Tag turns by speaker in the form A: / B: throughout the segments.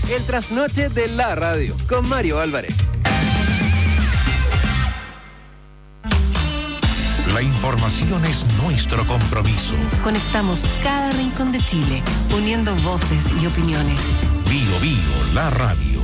A: el trasnoche de la radio, con Mario Álvarez.
B: La información es nuestro compromiso.
C: Conectamos cada rincón de Chile, uniendo voces y opiniones.
B: Bio Bio, la radio.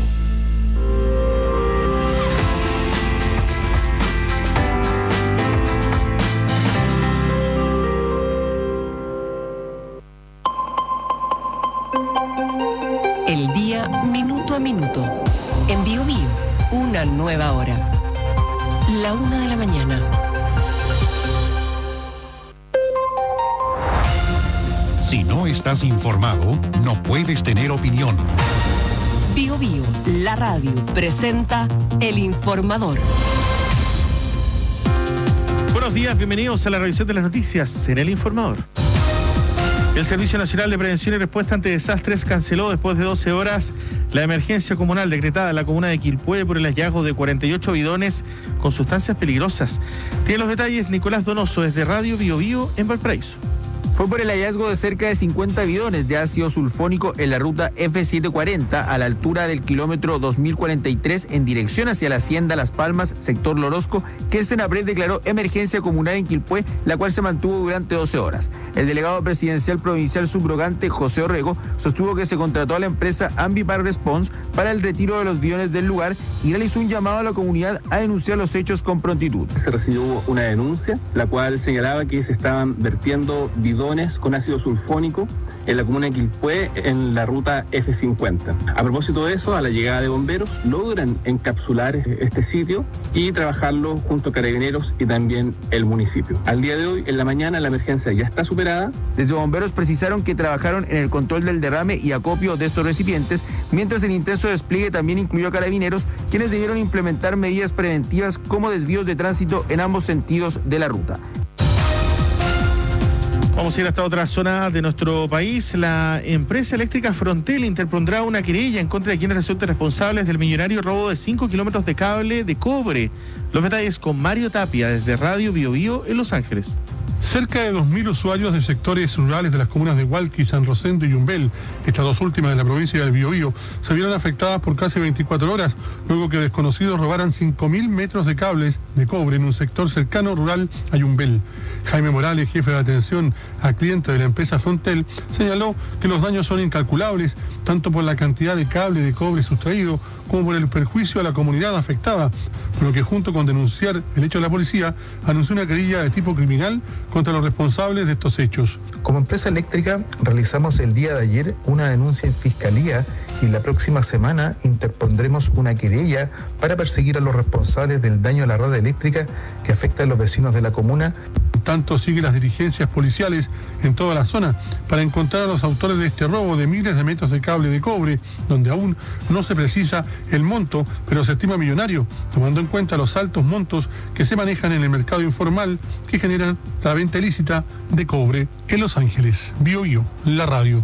C: El día minuto a minuto. En Bio Bio, una nueva hora. 1:00 a.m.
B: Si no estás informado, no puedes tener opinión.
C: Bio Bio, la radio, presenta El Informador.
D: Buenos días, bienvenidos a la revisión de las noticias en El Informador. El Servicio Nacional de Prevención y Respuesta ante Desastres canceló después de 12 horas la emergencia comunal decretada en la comuna de Quilpué por el hallazgo de 48 bidones con sustancias peligrosas. Tiene los detalles Nicolás Donoso desde Radio Bio Bio en Valparaíso.
E: Fue por el hallazgo de cerca de 50 bidones de ácido sulfónico en la ruta F740 a la altura del kilómetro 2043 en dirección hacia la hacienda Las Palmas, sector Lorosco, que el Senapred declaró emergencia comunal en Quilpué, la cual se mantuvo durante 12 horas. El delegado presidencial provincial subrogante José Orrego sostuvo que se contrató a la empresa Ambipar Response para el retiro de los bidones del lugar y realizó un llamado a la comunidad a denunciar los hechos con prontitud.
F: Se recibió una denuncia, la cual señalaba que se estaban vertiendo bidones con ácido sulfónico en la comuna de Quilpué, en la ruta F50. A propósito de eso, a la llegada de bomberos, logran encapsular este sitio y trabajarlo junto a Carabineros y también el municipio. Al día de hoy, en la mañana, la emergencia ya está superada.
E: Desde bomberos precisaron que trabajaron en el control del derrame y acopio de estos recipientes, mientras el intenso despliegue también incluyó a Carabineros, quienes debieron implementar medidas preventivas como desvíos de tránsito en ambos sentidos de la ruta.
D: Vamos a ir hasta otra zona de nuestro país. La empresa eléctrica Frontel interpondrá una querella en contra de quienes resulten responsables del millonario robo de 5 kilómetros de cable de cobre. Los detalles con Mario Tapia desde Radio Bio Bio en Los Ángeles.
G: Cerca de 2.000 usuarios de sectores rurales de las comunas de Hualqui, San Rosendo y Yumbel, estas dos últimas de la provincia del Biobío, se vieron afectadas por casi 24 horas, luego que desconocidos robaran 5.000 metros de cables de cobre en un sector cercano rural a Yumbel. Jaime Morales, jefe de atención a clientes de la empresa Frontel, señaló que los daños son incalculables, tanto por la cantidad de cable de cobre sustraído como por el perjuicio a la comunidad afectada, por lo que junto con denunciar el hecho de la policía, anunció una querella de tipo criminal contra los responsables de estos hechos.
H: Como empresa eléctrica realizamos el día de ayer una denuncia en fiscalía y la próxima semana interpondremos una querella para perseguir a los responsables del daño a la red eléctrica que afecta a los vecinos de la comuna.
G: Tanto sigue las dirigencias policiales en toda la zona para encontrar a los autores de este robo de miles de metros de cable de cobre, donde aún no se precisa el monto, pero se estima millonario, tomando en cuenta los altos montos que se manejan en el mercado informal que generan la venta ilícita de cobre en Los Ángeles. Bio Bio, la radio.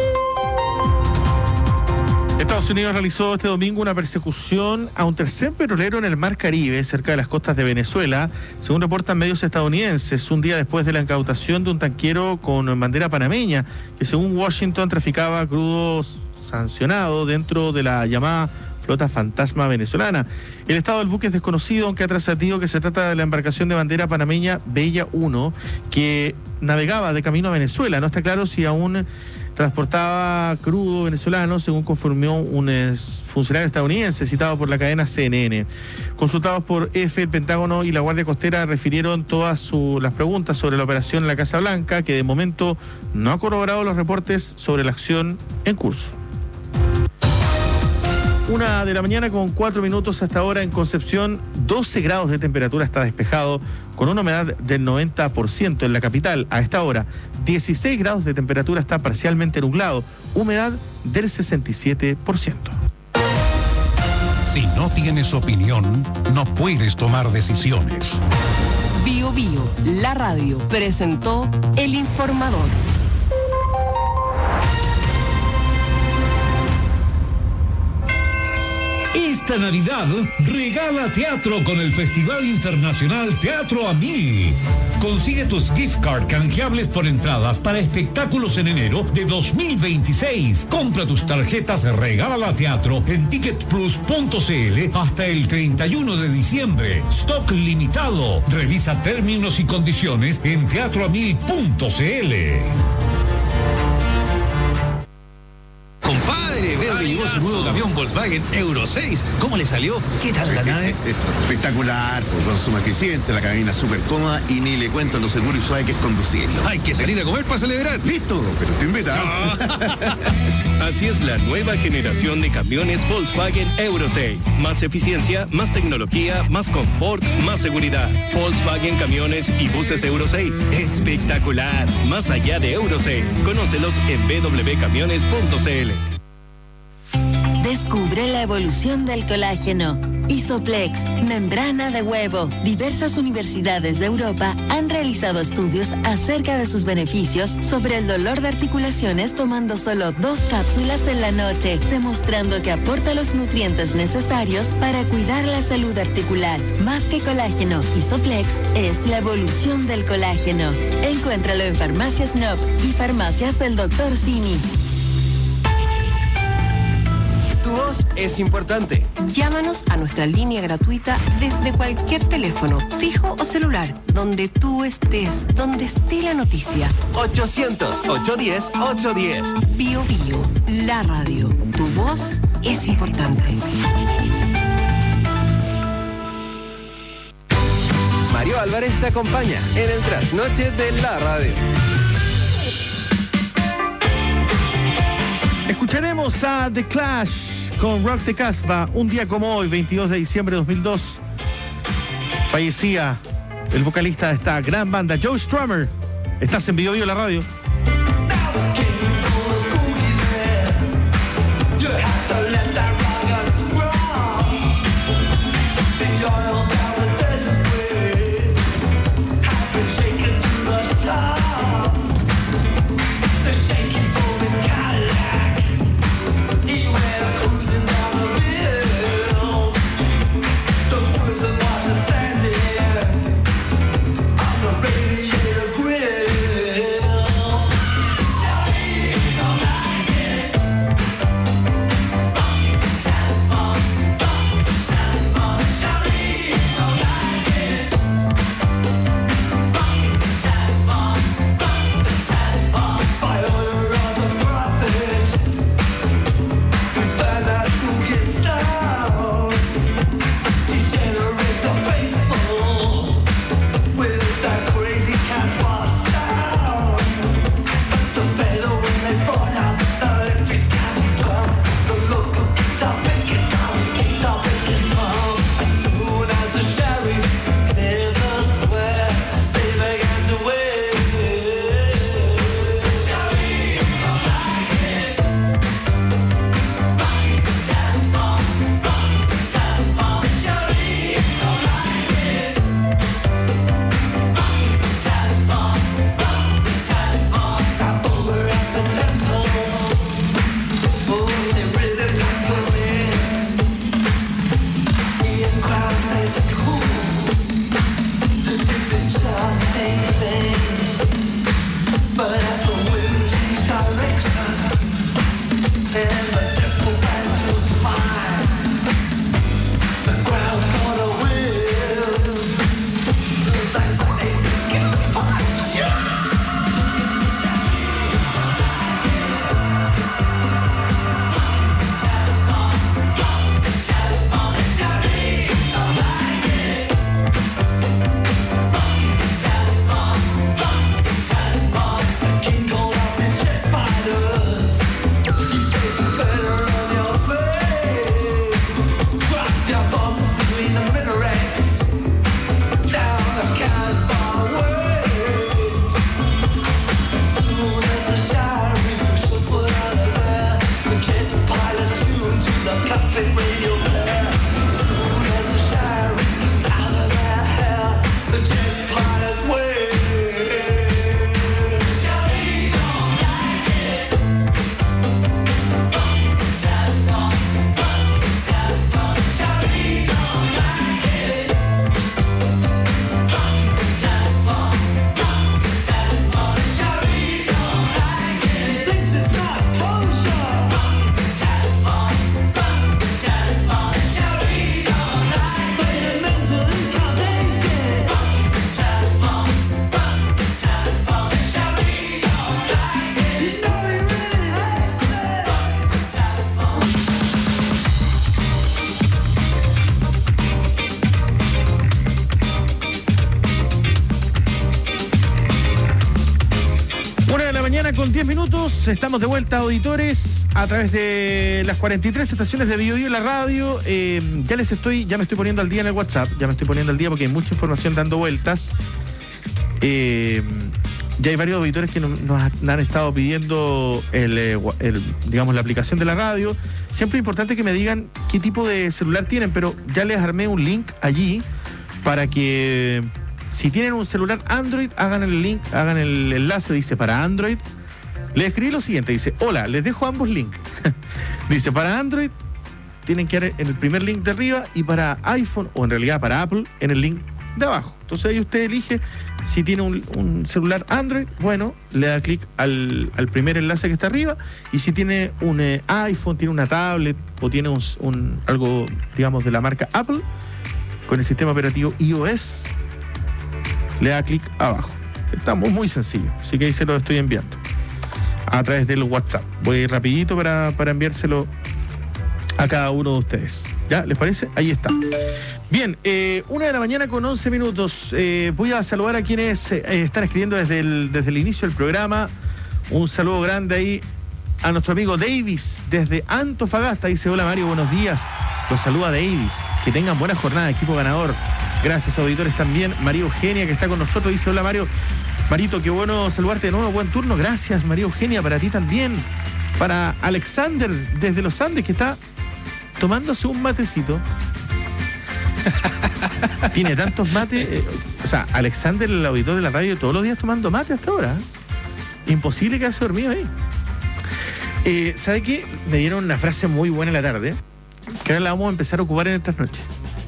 D: Estados Unidos realizó este domingo una persecución a un tercer petrolero en el Mar Caribe, cerca de las costas de Venezuela, según reportan medios estadounidenses, un día después de la incautación de un tanquero con bandera panameña, que según Washington traficaba crudo sancionado dentro de la llamada flota fantasma venezolana. El estado del buque es desconocido, aunque ha trascendido que se trata de la embarcación de bandera panameña Bella 1, que navegaba de camino a Venezuela. No está claro si aún transportaba crudo venezolano, según confirmó un funcionario estadounidense citado por la cadena CNN. Consultados por EFE, el Pentágono y la Guardia Costera refirieron todas las preguntas sobre la operación en la Casa Blanca, que de momento no ha corroborado los reportes sobre la acción en curso. 1:00 a.m. con 4 minutos hasta ahora en Concepción. 12 grados de temperatura, está despejado, con una humedad del 90% en la capital. A esta hora, 16 grados de temperatura, está parcialmente nublado, humedad del 67%.
B: Si no tienes opinión, no puedes tomar decisiones.
C: Bio Bio, la radio, presentó El Informador.
I: Esta Esta Navidad, regala teatro con el Festival Internacional Teatro a Mil. Consigue tus gift card canjeables por entradas para espectáculos en enero de 2026. Compra tus tarjetas Regala Teatro en ticketplus.cl hasta el 31 de diciembre. Stock limitado. Revisa términos y condiciones en teatroamil.cl.
J: Compadre, veo que llegó su nuevo camión Volkswagen Euro 6. ¿Cómo le salió? ¿Qué tal la nave?
K: Espectacular, pues, consumo eficiente, la cabina súper cómoda y ni le cuento lo seguro y suave que es conducirlo.
J: Hay que salir a comer para celebrar.
K: Listo, pero te invita.
L: Así es la nueva generación de camiones Volkswagen Euro 6. Más eficiencia, más tecnología, más confort, más seguridad. Volkswagen Camiones y Buses Euro 6. Espectacular. Más allá de Euro 6. Conócelos en www.camiones.cl.
M: Descubre la evolución del colágeno. Isoplex, membrana de huevo. Diversas universidades de Europa han realizado estudios acerca de sus beneficios sobre el dolor de articulaciones tomando solo 2 cápsulas en la noche, demostrando que aporta los nutrientes necesarios para cuidar la salud articular. Más que colágeno, Isoplex es la evolución del colágeno. Encuéntralo en Farmacias Nob y Farmacias del Dr. Simi.
A: Tu voz es importante.
C: Llámanos a nuestra línea gratuita desde cualquier teléfono, fijo o celular, donde tú estés, donde esté la noticia.
A: 800-810-810.
C: Bio Bio, la radio. Tu voz es importante.
A: Mario Álvarez te acompaña en el trasnoche de la radio.
D: Escucharemos a The Clash con Rock the Casbah. Un día como hoy, 22 de diciembre de 2002, fallecía el vocalista de esta gran banda, Joe Strummer. Estás en Bio Bio, la radio. 10 minutos, estamos de vuelta, auditores, a través de las 43 estaciones de BioBio en la radio. Ya me estoy poniendo al día en el WhatsApp, ya me estoy poniendo al día porque hay mucha información dando vueltas. Ya hay varios auditores que nos han estado pidiendo digamos, la aplicación de la radio. Siempre es importante que me digan qué tipo de celular tienen, pero ya les armé un link allí para que, si tienen un celular Android, hagan el link, hagan el enlace, dice para Android. Les escribí lo siguiente, dice: hola, les dejo ambos links. Dice, para Android tienen que ir en el primer link de arriba, y para iPhone, o en realidad para Apple, en el link de abajo. Entonces ahí usted elige si tiene un celular Android, bueno, le da clic al primer enlace que está arriba, y si tiene un iPhone, tiene una tablet o tiene algo, digamos, de la marca Apple, con el sistema operativo iOS, le da clic abajo. Está muy sencillo, así que ahí se lo estoy enviando a través del WhatsApp. Voy a ir rapidito para enviárselo a cada uno de ustedes. ¿Ya? ¿Les parece? Ahí está. Bien, 1:11 a.m. Voy a saludar a quienes están escribiendo desde el inicio del programa. Un saludo grande ahí a nuestro amigo Davis, desde Antofagasta. Dice: hola Mario, buenos días. Los saluda Davis. Que tengan buena jornada, equipo ganador. Gracias, auditores, también. María Eugenia, que está con nosotros, dice: hola Mario. Marito, qué bueno saludarte de nuevo. Buen turno. Gracias, María Eugenia, para ti también. Para Alexander, desde los Andes, que está tomándose un matecito. Tiene tantos mates. O sea, Alexander, el auditor de la radio, todos los días tomando mate hasta ahora. Imposible que haya dormido ahí. ¿Sabe qué? Me dieron una frase muy buena en la tarde, que ahora la vamos a empezar a ocupar en estas noches.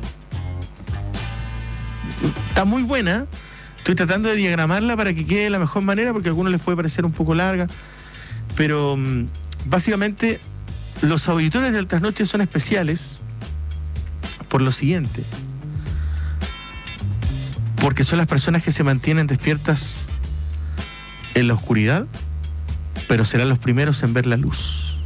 D: Está muy buena. Estoy tratando de diagramarla para que quede de la mejor manera, porque a algunos les puede parecer un poco larga. Pero básicamente, los auditores del Trasnoche son especiales por lo siguiente: porque son las personas que se mantienen despiertas en la oscuridad, pero serán los primeros en ver la luz.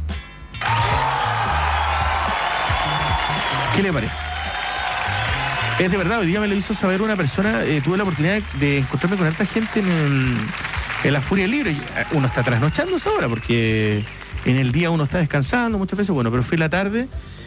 D: ¿Qué le parece? Es de verdad, hoy día me lo hizo saber una persona. Tuve la oportunidad de encontrarme con harta gente en la Furia Libre. Uno está trasnochándose ahora, porque en el día uno está descansando muchas veces, bueno, pero fui la tarde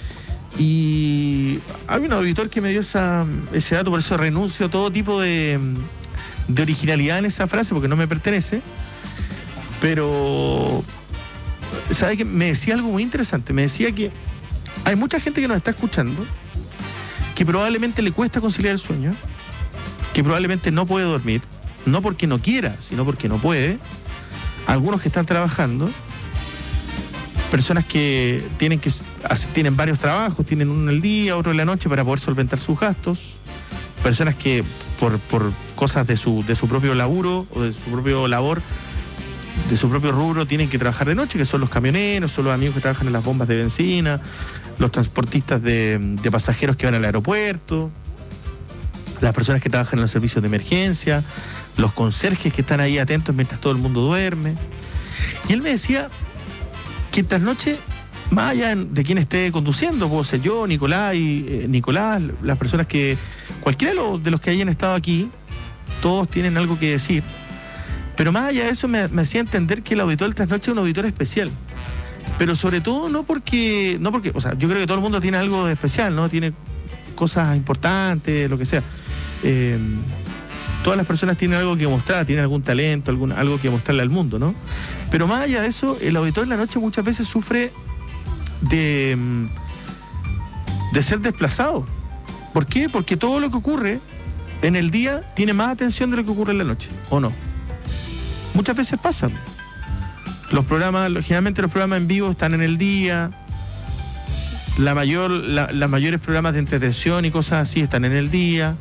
D: y había un auditor que me dio ese dato, por eso renuncio a todo tipo de originalidad en esa frase, porque no me pertenece. Pero, ¿sabe qué? Me decía algo muy interesante. Me decía que hay mucha gente que nos está escuchando que probablemente le cuesta conciliar el sueño, que probablemente no puede dormir, no porque no quiera, sino porque no puede. Algunos que están trabajando, personas que tienen varios trabajos, tienen uno en el día, otro en la noche, para poder solventar sus gastos. Personas que por cosas de su propio laburo o de su propio labor, de su propio rubro, tienen que trabajar de noche, que son los camioneros, son los amigos que trabajan en las bombas de benzina, los transportistas de pasajeros que van al aeropuerto, las personas que trabajan en los servicios de emergencia, los conserjes que están ahí atentos mientras todo el mundo duerme. Y él me decía que en Trasnoche, más allá de quien esté conduciendo, puedo ser yo, Nicolás, las personas que, cualquiera de los que hayan estado aquí, todos tienen algo que decir. Pero más allá de eso, me hacía entender que el auditor del Trasnoche es un auditor especial. Pero sobre todo no porque, o sea, yo creo que todo el mundo tiene algo de especial, ¿no? Tiene cosas importantes, lo que sea. Todas las personas tienen algo que mostrar, tienen algún talento, algo que mostrarle al mundo, ¿no? Pero más allá de eso, el auditor en la noche muchas veces sufre de ser desplazado. ¿Por qué? Porque todo lo que ocurre en el día tiene más atención de lo que ocurre en la noche, ¿o no? Muchas veces pasa. Generalmente los programas en vivo están en el día. Las mayores programas de entretención y cosas así están en el día.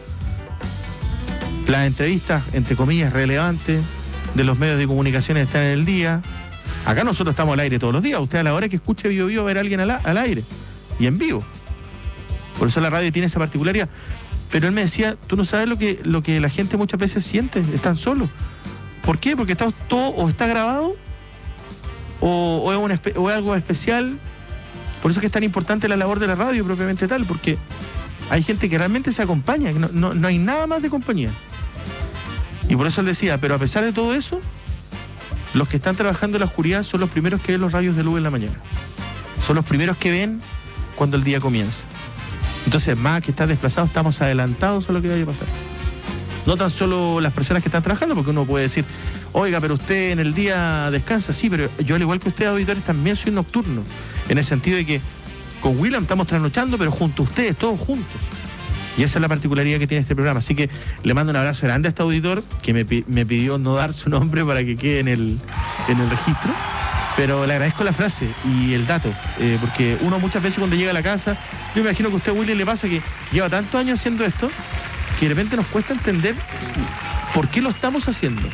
D: Las entrevistas, entre comillas, relevantes de los medios de comunicación están en el día. Acá nosotros estamos al aire todos los días. Usted, a la hora que escuche BioBio, va a ver a alguien al aire y en vivo. Por eso la radio tiene esa particularidad. Pero él me decía: tú no sabes lo que la gente muchas veces siente, están solos. ¿Por qué? Porque todo o está grabado o es algo especial. Por eso es que es tan importante la labor de la radio propiamente tal, porque hay gente que realmente se acompaña, no hay nada más de compañía. Y por eso él decía: pero a pesar de todo eso, los que están trabajando en la oscuridad son los primeros que ven los rayos de luz en la mañana. Son los primeros que ven cuando el día comienza. Entonces, más que estar desplazados, estamos adelantados a lo que vaya a pasar. No tan solo las personas que están trabajando, porque uno puede decir, oiga, pero usted en el día descansa. Sí, pero yo, al igual que ustedes, auditores, también soy nocturno. En el sentido de que con William estamos trasnochando, pero junto a ustedes, todos juntos. Y esa es la particularidad que tiene este programa. Así que le mando un abrazo grande a este auditor que me pidió no dar su nombre para que quede en el registro. Pero le agradezco la frase y el dato, porque uno muchas veces cuando llega a la casa, yo me imagino que a usted, William, le pasa que lleva tantos años haciendo esto, que de repente nos cuesta entender por qué lo estamos haciendo.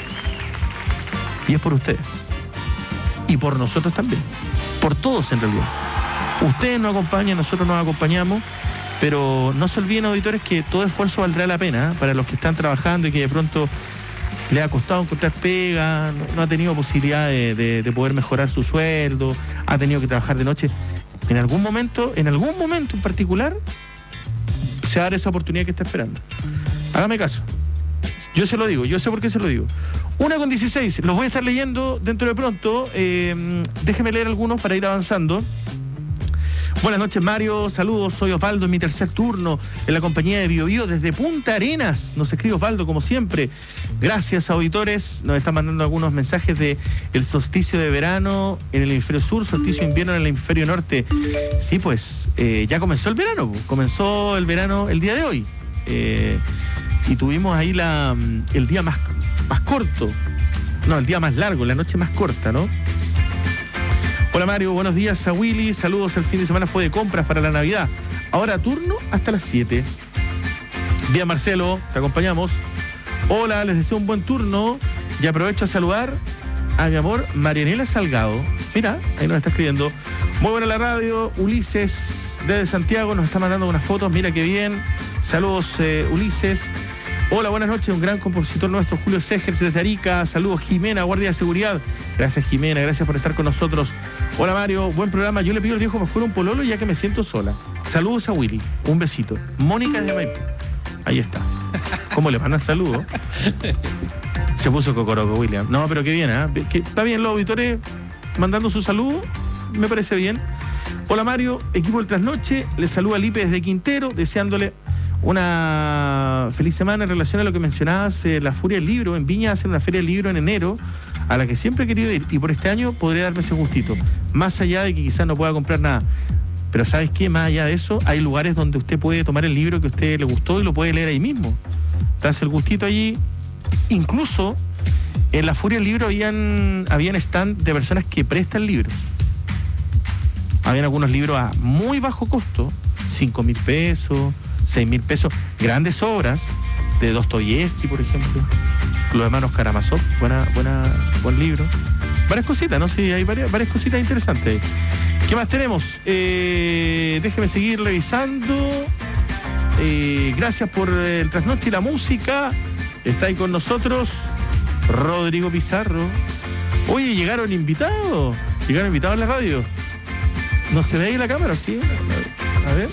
D: Y es por ustedes. Y por nosotros también. Por todos, en realidad. Ustedes nos acompañan, nosotros nos acompañamos, pero no se olviden, auditores, que todo esfuerzo valdrá la pena para los que están trabajando y que de pronto le ha costado encontrar pega, no ha tenido posibilidad de poder mejorar su sueldo, ha tenido que trabajar de noche. En algún momento en particular, se va a dar esa oportunidad que está esperando. Hágame caso. Yo se lo digo, yo sé por qué se lo digo. 1:16, los voy a estar leyendo dentro de pronto. Déjeme leer algunos para ir avanzando. Buenas noches, Mario, saludos, soy Osvaldo en mi tercer turno en la compañía de BioBio desde Punta Arenas. Nos escribe Osvaldo como siempre. Gracias, auditores. Nos están mandando algunos mensajes de el solsticio de verano en el hemisferio sur, solsticio de invierno en el hemisferio norte. Sí, pues ya comenzó el verano, comenzó el verano el día de hoy. Y tuvimos ahí el día más corto, no, el día más largo, la noche más corta, ¿no? Hola Mario, buenos días a Willy, saludos, el fin de semana fue de compras para la Navidad, ahora turno hasta las 7. Bien Marcelo, te acompañamos. Hola, les deseo un buen turno y aprovecho a saludar a mi amor Marianela Salgado. Mira, ahí nos está escribiendo. Muy buena la radio, Ulises desde Santiago nos está mandando unas fotos, mira qué bien. Saludos Ulises. Hola, buenas noches, un gran compositor nuestro, Julio Segers desde Arica. Saludos, Jimena, Guardia de Seguridad. Gracias, Jimena, gracias por estar con nosotros. Hola, Mario, buen programa. Yo le pido al viejo Pascual un pololo ya que me siento sola. Saludos a Willy, un besito. Mónica de Maipú. Ahí está. ¿Cómo le mandan saludos? Se puso cocoroco, William. No, pero qué bien, ¿eh? Está bien los auditores mandando su saludo, me parece bien. Hola, Mario, equipo del Trasnoche. Les saluda Lipe desde Quintero, deseándole una feliz semana en relación a lo que mencionabas, la Furia del Libro. En Viña hacen una feria del libro en enero, a la que siempre he querido ir, y por este año podré darme ese gustito, más allá de que quizás no pueda comprar nada. Pero ¿sabes qué? Más allá de eso, hay lugares donde usted puede tomar el libro que a usted le gustó y lo puede leer ahí mismo. Darse el gustito allí. Incluso en la Furia del Libro habían stand de personas que prestan libros. Habían algunos libros a muy bajo costo, 5.000 pesos, 6.000 pesos, grandes obras de Dostoyevsky, por ejemplo, los hermanos Karamazov, buen libro. Varias cositas, ¿no? Sí, hay varias cositas interesantes. ¿Qué más tenemos? Déjeme seguir revisando. Gracias por el trasnoche y la música. Está ahí con nosotros Rodrigo Pizarro. Oye, llegaron invitados a la radio. ¿No se ve ahí la cámara? Sí, a ver.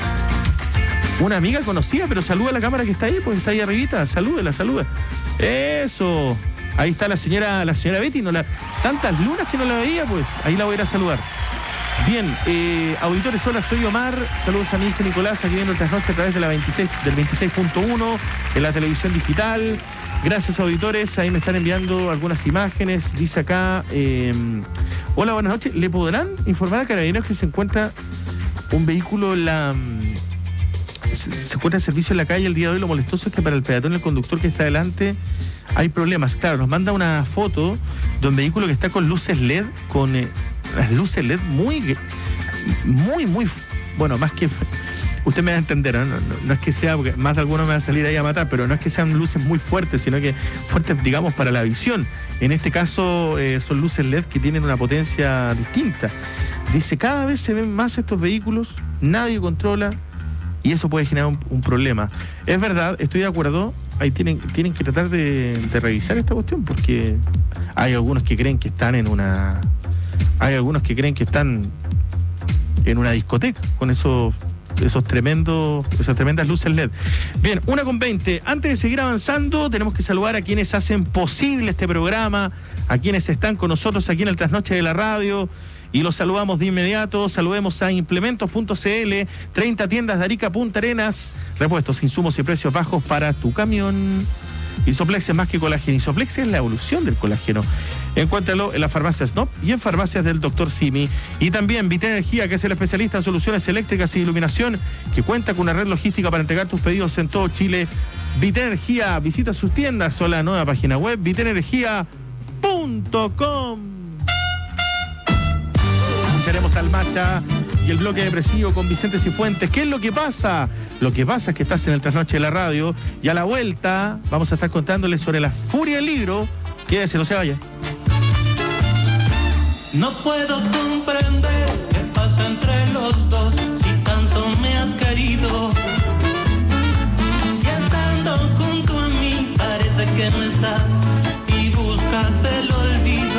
D: Una amiga conocida, pero saluda a la cámara que está ahí, pues está ahí arribita, saluda. Eso. Ahí está la señora Betty, tantas lunas que no la veía, pues ahí la voy a ir a saludar. Bien, auditores, hola, soy Omar, saludos a mi hijo Nicolás, aquí viendo el Trasnoche a través de del 26.1 en la televisión digital. Gracias, auditores, ahí me están enviando algunas imágenes, dice acá, hola, buenas noches, ¿le podrán informar a Carabineros que se encuentra un vehículo se encuentra en servicio en la calle el día de hoy? Lo molestoso es que para el peatón y el conductor que está adelante hay problemas. Claro, nos manda una foto de un vehículo que está con luces LED, con las luces LED muy, bueno, más que, usted me va a entender, no es que sea, porque más de alguno me va a salir ahí a matar, pero no es que sean luces muy fuertes, sino que fuertes, digamos, para la visión. En este caso son luces LED que tienen una potencia distinta. Dice, cada vez se ven más estos vehículos, nadie controla, y eso puede generar un problema. Es verdad, estoy de acuerdo, ahí tienen que tratar de revisar esta cuestión, porque hay algunos que creen que están en una discoteca con esos esas tremendas luces LED. Bien, 1:20. Antes de seguir avanzando, tenemos que saludar a quienes hacen posible este programa, a quienes están con nosotros aquí en el Trasnoche de la Radio. Y los saludamos de inmediato. Saludemos a Implementos.cl, 30 tiendas de Arica, Punta Arenas, repuestos, insumos y precios bajos para tu camión. Isoplex es más que colágeno. Isoplex es la evolución del colágeno. Encuéntralo en la farmacia Snop y en farmacias del Dr. Simi. Y también Vitenergía, que es el especialista en soluciones eléctricas y iluminación, que cuenta con una red logística para entregar tus pedidos en todo Chile. Vitenergía, visita sus tiendas o la nueva página web vitenergia.com. Escucharemos al Macha y el bloque depresivo con Vicente Cifuentes. ¿Qué es lo que pasa? Lo que pasa es que estás en el Trasnoche de la Radio y a la vuelta vamos a estar contándoles sobre la furia del libro. Quédese, no se vaya.
N: No puedo comprender qué pasa entre los dos, si tanto me has querido. Si estando junto a mí parece que no estás y buscas el olvido.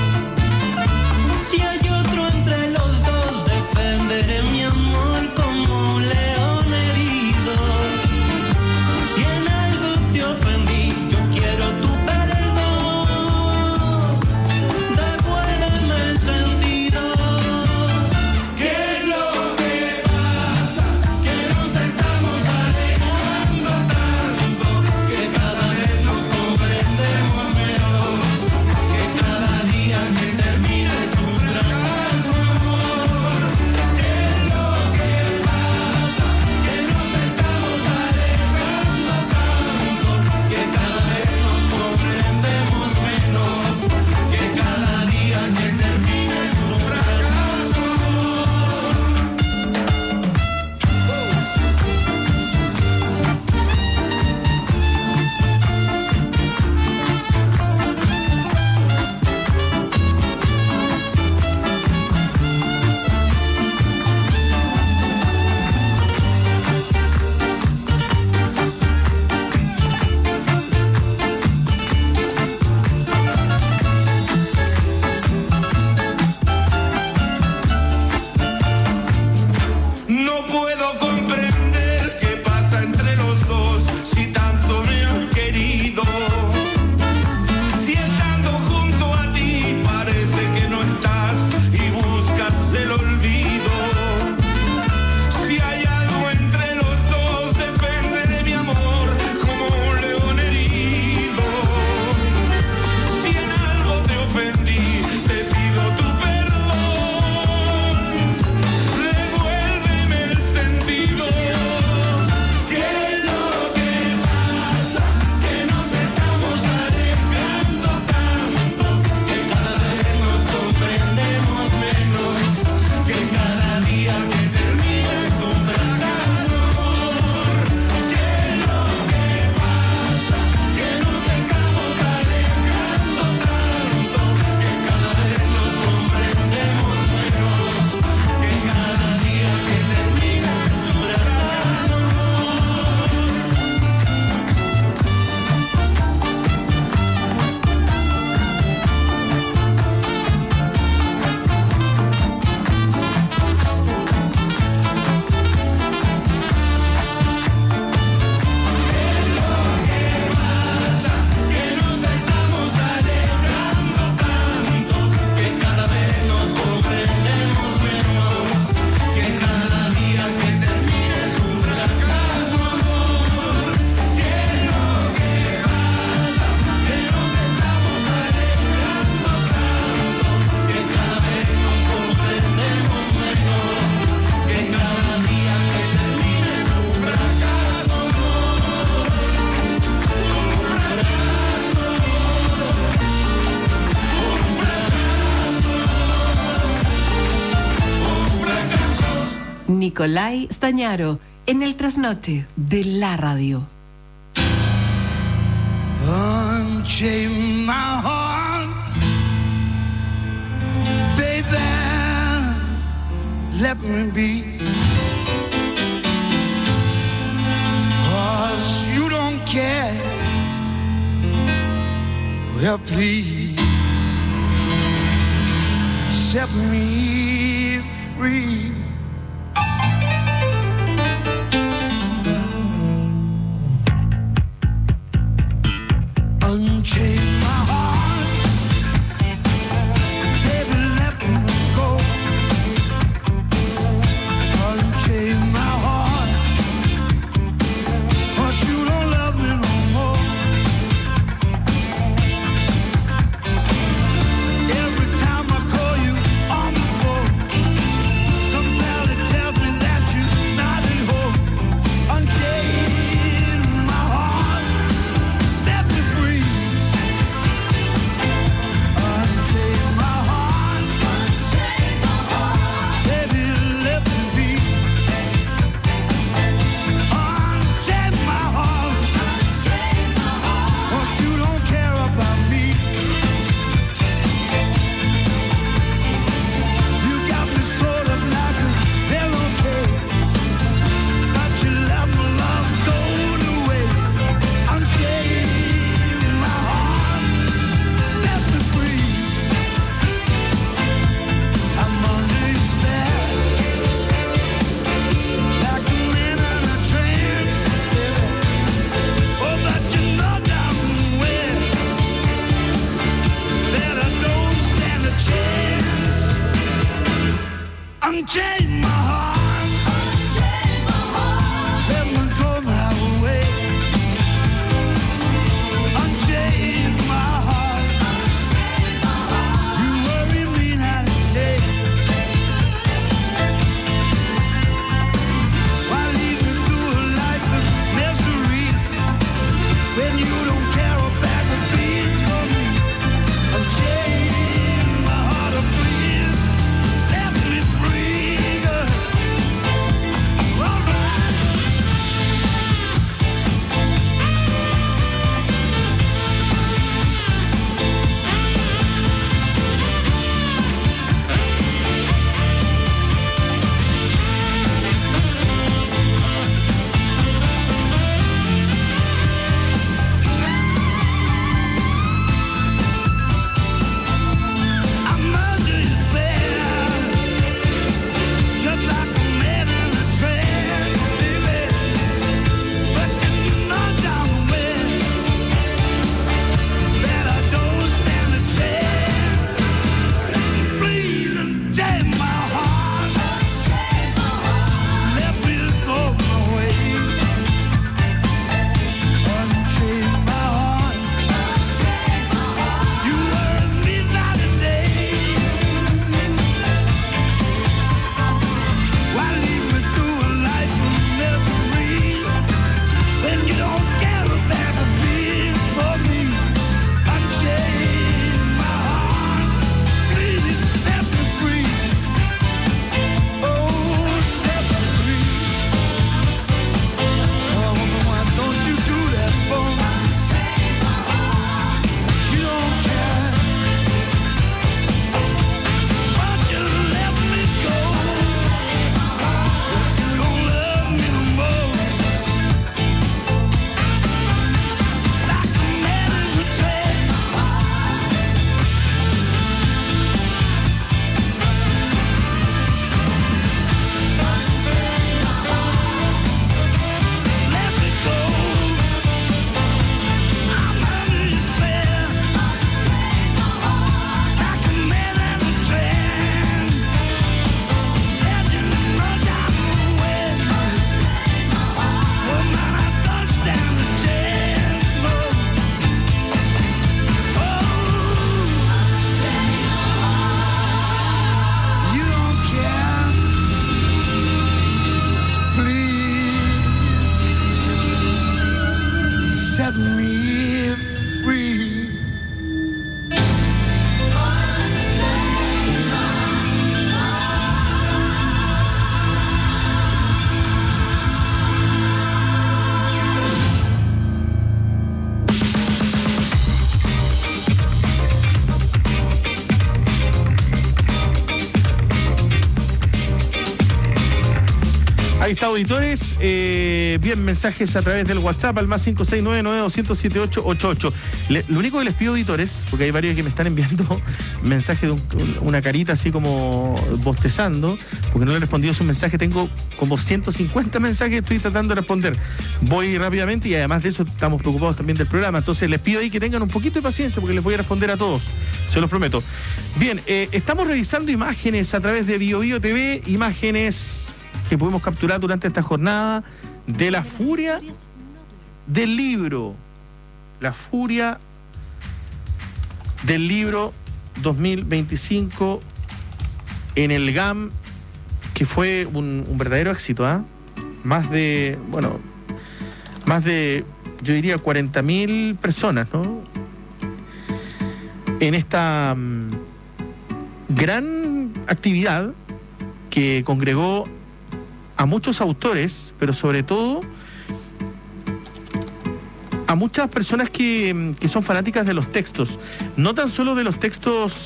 N: Si hay otro entre los dos, defenderé mi amor como un león herido. Si en algo te ofendí, yo quiero tu perdón. Devuélveme el sentido. ¿Qué es lo que pasa? Que nos estamos alejando tanto, que cada vez nos comprendemos menos, que cada día que termina es un fracaso, amor. ¿Qué es lo que pasa? Que nos estamos alejando tanto, que cada vez nos comprendemos menos, que cada día que termina es un fracaso, no puedo comprender qué pasa entre los dos, si tanto me has querido. Si estando junto a ti parece que no estás y buscas el olvido. Si hay algo entre los dos, defenderé mi amor como un león herido. Si en algo te ofendí, te pido tu perdón. Devuélveme el sentido. ¿Qué es lo que pasa? Que nos estamos alejando tanto, que cada vez nos comprendemos menos, que cada día que termina es un fracaso, amor. ¿Qué es lo que pasa? Que nos estamos alejando tanto, que cada vez nos comprendemos menos, que cada día que termina es un fracaso, amor. Que nos estamos alejando tanto, que cada vez nos comprendemos menos, que cada día que termina es un fracaso, amor. ¿Qué es lo que pasa? Que nos estamos alejando tanto, que cada vez nos comprendemos menos, que cada día que termina es un fracaso, amor.
C: Nicolai Stañaro, en el Trasnoche de la Radio.
N: Unchain my heart, baby, let me be. 'Cause you don't care, well please, set me free. Unchain my heart. Let me go my way. Unchain my heart. You worry me night and day. Why lead me through a life of misery when you don't care a bag of beans for me? Unchain my heart, oh please set me free. All right. I'm under his spell, just like a man in a trance, baby. But you know down well that I don't stand a chance. Please unchain my heart, let me go my way. Unchain my heart, you worry me night and day. Why lead me through a life of misery when you don't care a bag of beans for me? Unchain my heart, please set me free. Oh, set me free. Oh, why don't you do that for me? You don't care. Why'd you let me go? You don't love me no more. Like a man in a trance. Let me go. I'm under your spell. Like a man in a trance. Let you know down the way. Oh man, I don't stand a chance, no. Oh, you don't care. Please set me free.
D: Ahí está, auditores. Bien, mensajes a través del WhatsApp al más 569-9200-7888. Lo único que les pido, auditores, porque hay varios que me están enviando mensajes de una carita así como bostezando, porque no le he respondido su mensaje. Tengo como 150 mensajes que estoy tratando de responder. Voy rápidamente y además de eso estamos preocupados también del programa. Entonces les pido ahí que tengan un poquito de paciencia porque les voy a responder a todos. Se los prometo. Bien, estamos revisando imágenes a través de BioBio TV, imágenes que pudimos capturar durante esta jornada de la furia del libro. La furia del libro 2025 en el GAM, que fue un verdadero éxito, ¿ah? Más de, yo diría 40.000 personas, ¿no? En esta gran actividad que congregó a muchos autores, pero sobre todo a muchas personas que son fanáticas de los textos, no tan solo de los textos,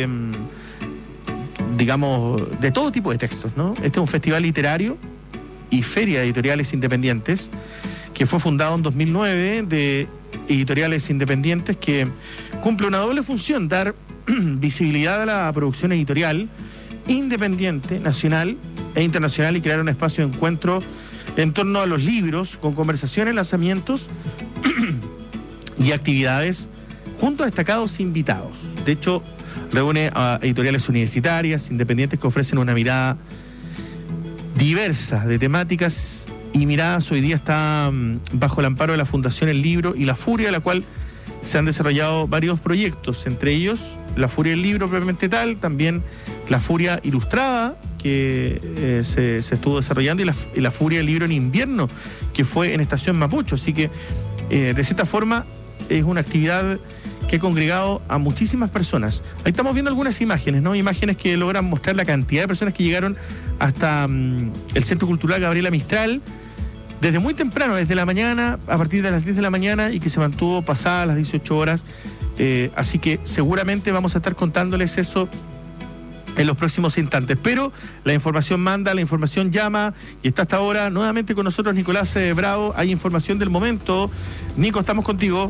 D: digamos, de todo tipo de textos, ¿no? Este es un festival literario y feria de editoriales independientes que fue fundado en 2009 de editoriales independientes que cumple una doble función: dar visibilidad a la producción editorial independiente, nacional e internacional, y crear un espacio de encuentro en torno a los libros, con conversaciones, lanzamientos y actividades junto a destacados invitados. De hecho, Reúne a editoriales universitarias, independientes que ofrecen una mirada diversa de temáticas y miradas. Hoy día está bajo el amparo de la Fundación El Libro y La Furia, la cual se han desarrollado varios proyectos, entre ellos La Furia del Libro propiamente tal, también La Furia Ilustrada, que se estuvo desarrollando, y la Furia del Libro en invierno, que fue en Estación Mapocho. Así que, de cierta forma, es una actividad que ha congregado a muchísimas personas. Ahí estamos viendo algunas imágenes, ¿no? Imágenes que logran mostrar la cantidad de personas que llegaron hasta el Centro Cultural Gabriela Mistral desde muy temprano, desde la mañana, a partir de las 10 de la mañana, y que se mantuvo pasadas las 18 horas. Así que seguramente vamos a estar contándoles eso en los próximos instantes. Pero la información manda, la información llama, y está hasta ahora nuevamente con nosotros Nicolás Bravo. Hay información del momento. Nico, estamos contigo.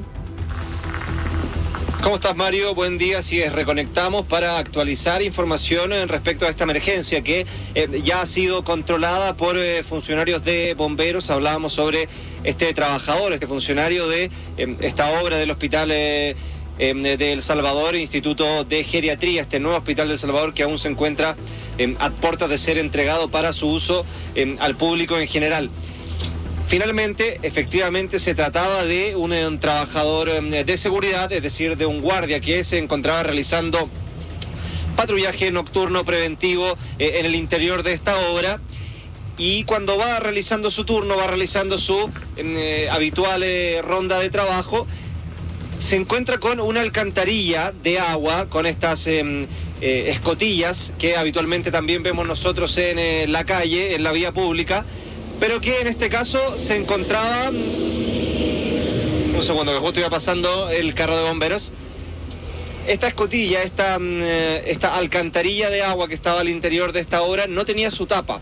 O: ¿Cómo estás, Mario? Buen día. Así es, reconectamos para actualizar información respecto a esta emergencia que ya ha sido controlada por funcionarios de bomberos. Hablábamos sobre este trabajador, este funcionario de esta obra del hospital de El Salvador, Instituto de Geriatría, este nuevo hospital de El Salvador que aún se encuentra a puertas de ser entregado para su uso al público en general. Finalmente, efectivamente, se trataba de un trabajador de seguridad, es decir, de un guardia que se encontraba realizando patrullaje nocturno preventivo en el interior de esta obra, y cuando va realizando su turno, va realizando su habitual ronda de trabajo, se encuentra con una alcantarilla de agua, con estas escotillas que habitualmente también vemos nosotros en la calle, en la vía pública, pero que en este caso se encontraba... Un segundo, que justo iba pasando el carro de bomberos. Esta escotilla, esta alcantarilla de agua que estaba al interior de esta obra no tenía su tapa.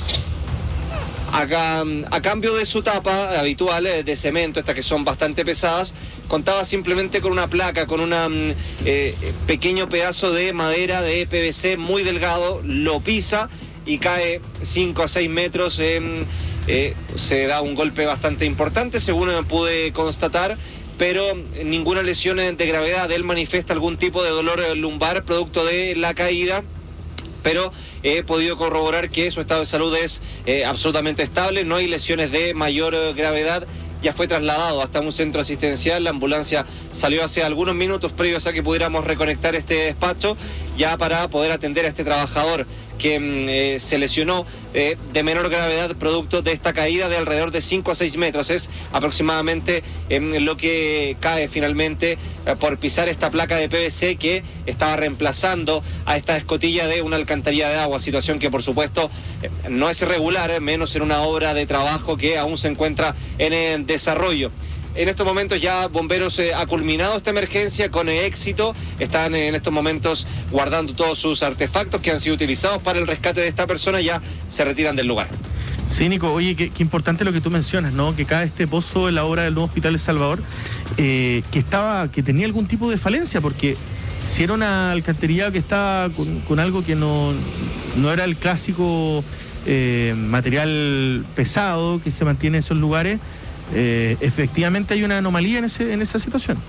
O: A cambio de su tapa habitual de cemento, estas que son bastante pesadas, contaba simplemente con una placa, con un pequeño pedazo de madera de PVC muy delgado, lo pisa y cae 5 a 6 metros. Se da un golpe bastante importante, según pude constatar, pero ninguna lesión de gravedad. Él manifiesta algún tipo de dolor lumbar producto de la caída, pero he podido corroborar que su estado de salud es absolutamente estable, no hay lesiones de mayor gravedad. Ya fue trasladado hasta un centro asistencial. La ambulancia salió hace algunos minutos previos a que pudiéramos reconectar este despacho, ya para poder atender a este trabajador que se lesionó de menor gravedad producto de esta caída de alrededor de 5 a 6 metros. Es aproximadamente lo que cae finalmente por pisar esta placa de PVC que estaba reemplazando a esta escotilla de una alcantarilla de agua, situación que por supuesto no es regular, menos en una obra de trabajo que aún se encuentra en desarrollo. En estos momentos ya Bomberos ha culminado esta emergencia con éxito. Están en estos momentos guardando todos sus artefactos que han sido utilizados para el rescate de esta persona. Ya se retiran del lugar.
D: Sí, Nico, oye, qué importante lo que tú mencionas, ¿no? Que cae este pozo en la obra del nuevo Hospital El Salvador, que tenía algún tipo de falencia, porque si era una alcantarilla que estaba con algo que no era el clásico material pesado que se mantiene en esos lugares, efectivamente hay una anomalía en esa situación.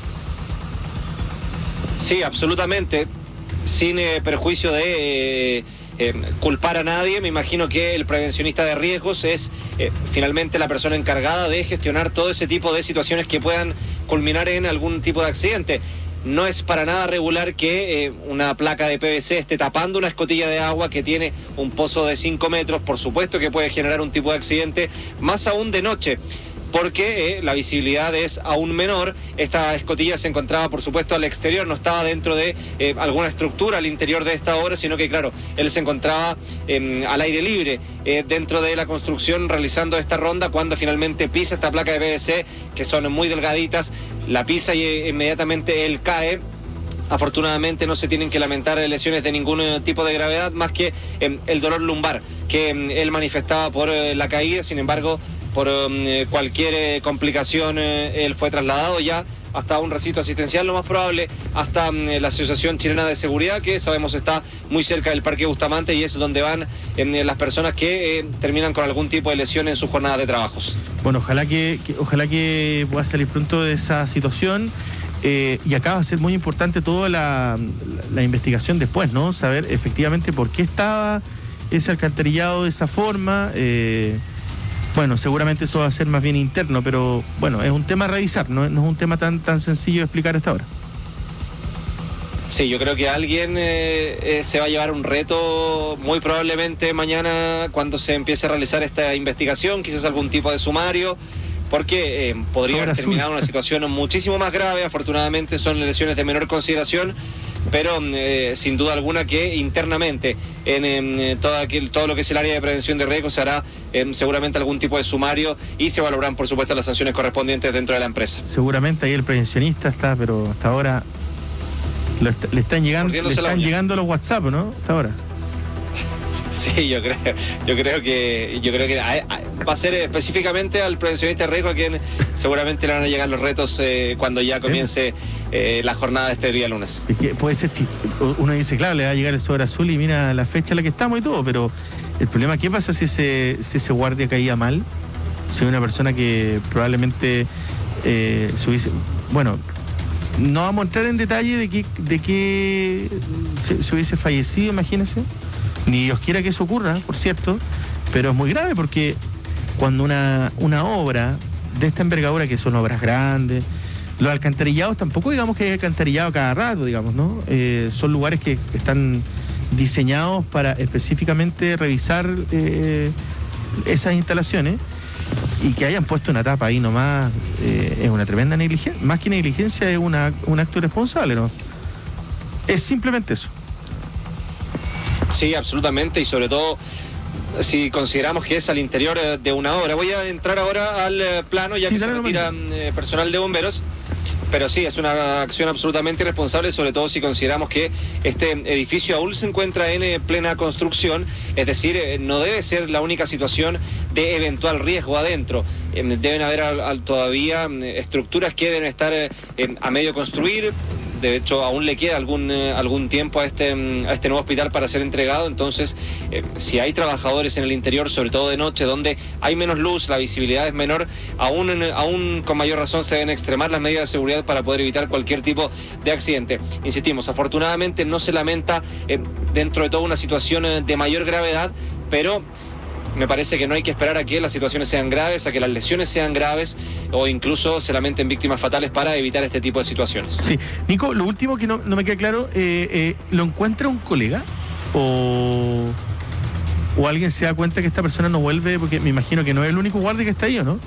O: Sí, absolutamente. Sin perjuicio de culpar a nadie, me imagino que el prevencionista de riesgos es finalmente la persona encargada de gestionar todo ese tipo de situaciones que puedan culminar en algún tipo de accidente. No es para nada regular que una placa de PVC esté tapando una escotilla de agua que tiene un pozo de 5 metros. Por supuesto que puede generar un tipo de accidente, más aún de noche, porque la visibilidad es aún menor. Esta escotilla se encontraba, por supuesto, al exterior, no estaba dentro de alguna estructura al interior de esta obra, sino que, claro, él se encontraba al aire libre dentro de la construcción realizando esta ronda, cuando finalmente pisa esta placa de PVC, que son muy delgaditas, la pisa y inmediatamente él cae. Afortunadamente no se tienen que lamentar lesiones de ningún tipo de gravedad, más que el dolor lumbar que él manifestaba por la caída. Sin embargo, por cualquier complicación, él fue trasladado ya hasta un recinto asistencial, lo más probable hasta la Asociación Chilena de Seguridad, que sabemos está muy cerca del Parque Bustamante, y es donde van las personas que terminan con algún tipo de lesión en sus jornadas de trabajos.
D: Bueno, ojalá que pueda salir pronto de esa situación. Y acá va a ser muy importante toda la investigación después, ¿no? Saber efectivamente por qué estaba ese alcantarillado de esa forma. Bueno, seguramente eso va a ser más bien interno, pero bueno, es un tema a revisar, no es un tema tan sencillo de explicar hasta ahora.
O: Sí, yo creo que alguien se va a llevar un reto muy probablemente mañana cuando se empiece a realizar esta investigación, quizás algún tipo de sumario, porque podría haber terminado una situación muchísimo más grave. Afortunadamente son lesiones de menor consideración, pero sin duda alguna que internamente en todo lo que es el área de prevención de riesgos se hará seguramente algún tipo de sumario y se valorarán por supuesto las sanciones correspondientes dentro de la empresa.
D: Seguramente ahí el prevencionista está, pero hasta ahora le están llegando los WhatsApp, ¿no? Hasta ahora.
O: Sí, yo creo que va a ser específicamente al prevencionista de riesgo a quien seguramente le van a llegar los retos cuando ya comience la jornada de este día lunes.
D: Es que puede ser uno dice, claro, le va a llegar el sobre azul y mira la fecha en la que estamos y todo, pero el problema es, ¿qué pasa si ese guardia caía mal? Si una persona que probablemente se hubiese... Bueno, no vamos a entrar en detalle de que se hubiese fallecido, imagínense. Ni Dios quiera que eso ocurra, por cierto, pero es muy grave porque cuando una obra de esta envergadura, que son obras grandes, los alcantarillados tampoco digamos que hay alcantarillado cada rato, digamos, ¿no? Son lugares que están diseñados para específicamente revisar esas instalaciones, y que hayan puesto una tapa ahí nomás es una tremenda negligencia. Más que negligencia es un acto irresponsable, ¿no? Es simplemente eso.
O: Sí, absolutamente, y sobre todo si consideramos que es al interior de una obra. Voy a entrar ahora al plano, ya que se retira personal de bomberos, pero sí, es una acción absolutamente irresponsable, sobre todo si consideramos que este edificio aún se encuentra en plena construcción, es decir, no debe ser la única situación de eventual riesgo adentro. Deben haber todavía estructuras que deben estar a medio construir. De hecho, aún le queda algún tiempo a este nuevo hospital para ser entregado. Entonces, si hay trabajadores en el interior, sobre todo de noche, donde hay menos luz, la visibilidad es menor, aún con mayor razón se deben extremar las medidas de seguridad para poder evitar cualquier tipo de accidente. Insistimos, afortunadamente no se lamenta dentro de toda una situación de mayor gravedad, pero me parece que no hay que esperar a que las situaciones sean graves, a que las lesiones sean graves o incluso se lamenten víctimas fatales para evitar este tipo de situaciones.
D: Sí. Nico, lo último que no me queda claro, ¿lo encuentra un colega? ¿O alguien se da cuenta que esta persona no vuelve? Porque me imagino que no es el único guardia que está ahí, ¿o no?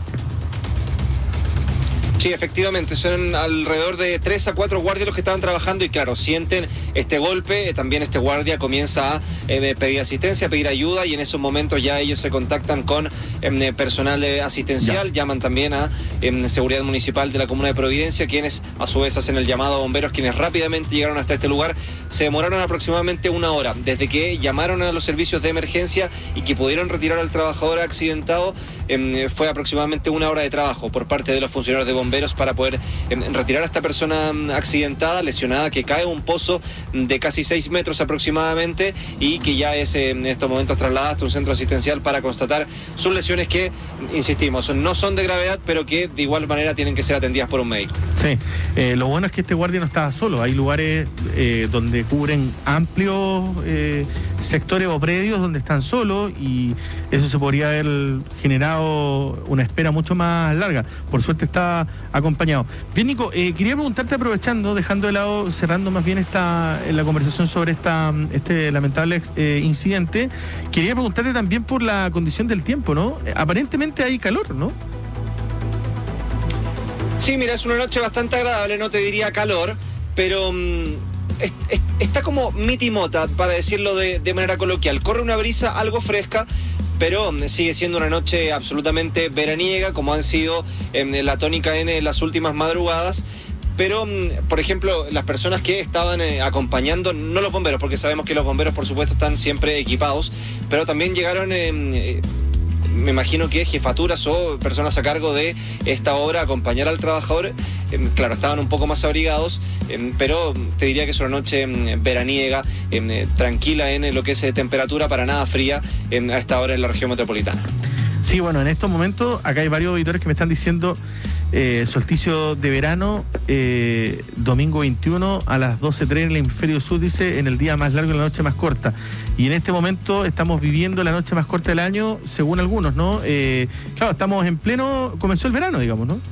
O: Sí, efectivamente, son alrededor de 3 a 4 guardias los que estaban trabajando y claro, sienten este golpe, también este guardia comienza a pedir asistencia, a pedir ayuda y en esos momentos ya ellos se contactan con personal asistencial, llaman también a Seguridad Municipal de la Comuna de Providencia, quienes a su vez hacen el llamado a bomberos, quienes rápidamente llegaron hasta este lugar. Se demoraron aproximadamente 1 hora, desde que llamaron a los servicios de emergencia y que pudieron retirar al trabajador accidentado, fue aproximadamente 1 hora de trabajo por parte de los funcionarios de bomberos para poder retirar a esta persona accidentada, lesionada, que cae en un pozo de casi 6 metros aproximadamente y que ya es en estos momentos trasladada hasta un centro asistencial para constatar sus lesiones que, insistimos, no son de gravedad, pero que de igual manera tienen que ser atendidas por un médico.
D: Sí, lo bueno es que este guardia no estaba solo, hay lugares donde cubren amplios sectores o predios donde están solos y eso se podría haber generado una espera mucho más larga. Por suerte está acompañado. Bien, Nico, quería preguntarte, aprovechando, dejando de lado, cerrando más bien la conversación sobre este lamentable incidente, quería preguntarte también por la condición del tiempo, ¿no? Aparentemente hay calor, ¿no?
O: Sí, mira, es una noche bastante agradable, no te diría calor, pero está como mitimota, para decirlo de manera coloquial. Corre una brisa algo fresca, pero sigue siendo una noche absolutamente veraniega, como han sido la tónica en las últimas madrugadas. Pero, por ejemplo, las personas que estaban acompañando, no los bomberos, porque sabemos que los bomberos, por supuesto, están siempre equipados, pero también llegaron, me imagino que jefaturas o personas a cargo de esta obra a acompañar al trabajador. Claro, estaban un poco más abrigados, pero te diría que es una noche veraniega, tranquila en lo que es temperatura, para nada fría a esta hora en la región metropolitana.
D: Sí, bueno, en estos momentos acá hay varios auditores que me están diciendo Solsticio de verano, domingo 21 a las 12:03 en el hemisferio sur, dice, en el día más largo y la noche más corta. Y en este momento estamos viviendo la noche más corta del año, según algunos, ¿no? Claro, estamos en pleno, comenzó el verano, digamos, ¿no?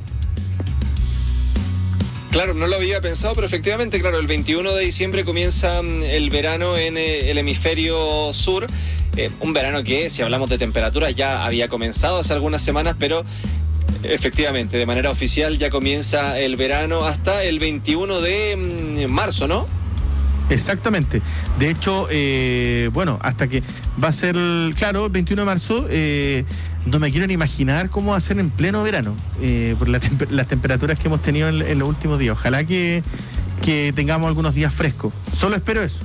O: Claro, no lo había pensado, pero efectivamente, claro, el 21 de diciembre comienza el verano en el hemisferio sur. Un verano que, si hablamos de temperaturas, ya había comenzado hace algunas semanas, pero efectivamente, de manera oficial ya comienza el verano hasta el 21 de marzo, ¿no?
D: Exactamente. De hecho, bueno, hasta que va a ser, claro, el 21 de marzo, no me quiero ni imaginar cómo va a ser en pleno verano, por las temperaturas que hemos tenido en los últimos días. Ojalá que tengamos algunos días frescos. Solo espero eso.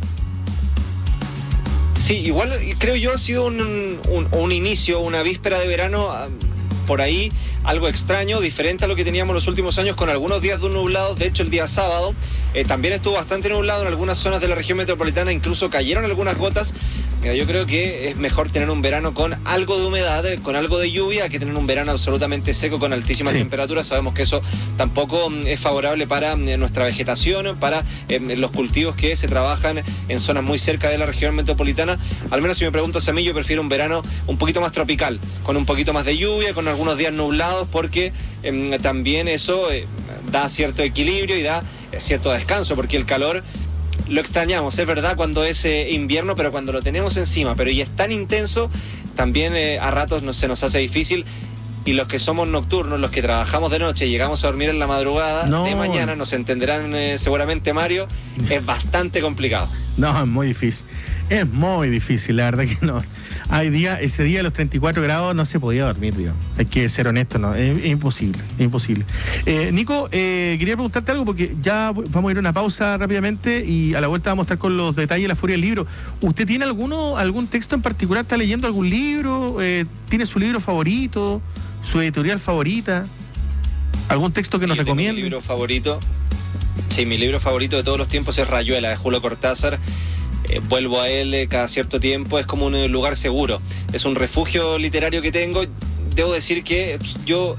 O: Sí, igual creo yo ha sido un inicio, una víspera de verano por ahí algo extraño, diferente a lo que teníamos los últimos años, con algunos días de nublado. De hecho, el día sábado también estuvo bastante nublado en algunas zonas de la región metropolitana, incluso cayeron algunas gotas. Yo creo que es mejor tener un verano con algo de humedad, con algo de lluvia, que tener un verano absolutamente seco con altísimas temperaturas. Sabemos que eso tampoco es favorable para nuestra vegetación, para los cultivos que se trabajan en zonas muy cerca de la región metropolitana. Al menos si me preguntas a mí, yo prefiero un verano un poquito más tropical, con un poquito más de lluvia, con algunos días nublados, porque también eso da cierto equilibrio y da cierto descanso, porque el calor lo extrañamos, es verdad, cuando es invierno, pero cuando lo tenemos encima, pero y es tan intenso, también a ratos se nos hace difícil. Y los que somos nocturnos, los que trabajamos de noche y llegamos a dormir en la madrugada de mañana, nos entenderán seguramente, Mario, es bastante complicado.
D: No, es muy difícil. Es muy difícil, la verdad que no. Hay días, ese día de los 34 grados no se podía dormir, digamos. Hay que ser honesto, no, es imposible, es imposible. Nico, quería preguntarte algo porque ya vamos a ir a una pausa rápidamente y a la vuelta vamos a estar con los detalles de la furia del libro. ¿Usted tiene algún texto en particular? ¿Está leyendo algún libro? ¿Tiene su libro favorito? ¿Su editorial favorita? ¿Algún texto que nos recomiende?
O: Mi libro favorito, sí, mi libro favorito de todos los tiempos es Rayuela, de Julio Cortázar. Vuelvo a él cada cierto tiempo, es como un lugar seguro, es un refugio literario que tengo. Debo decir que yo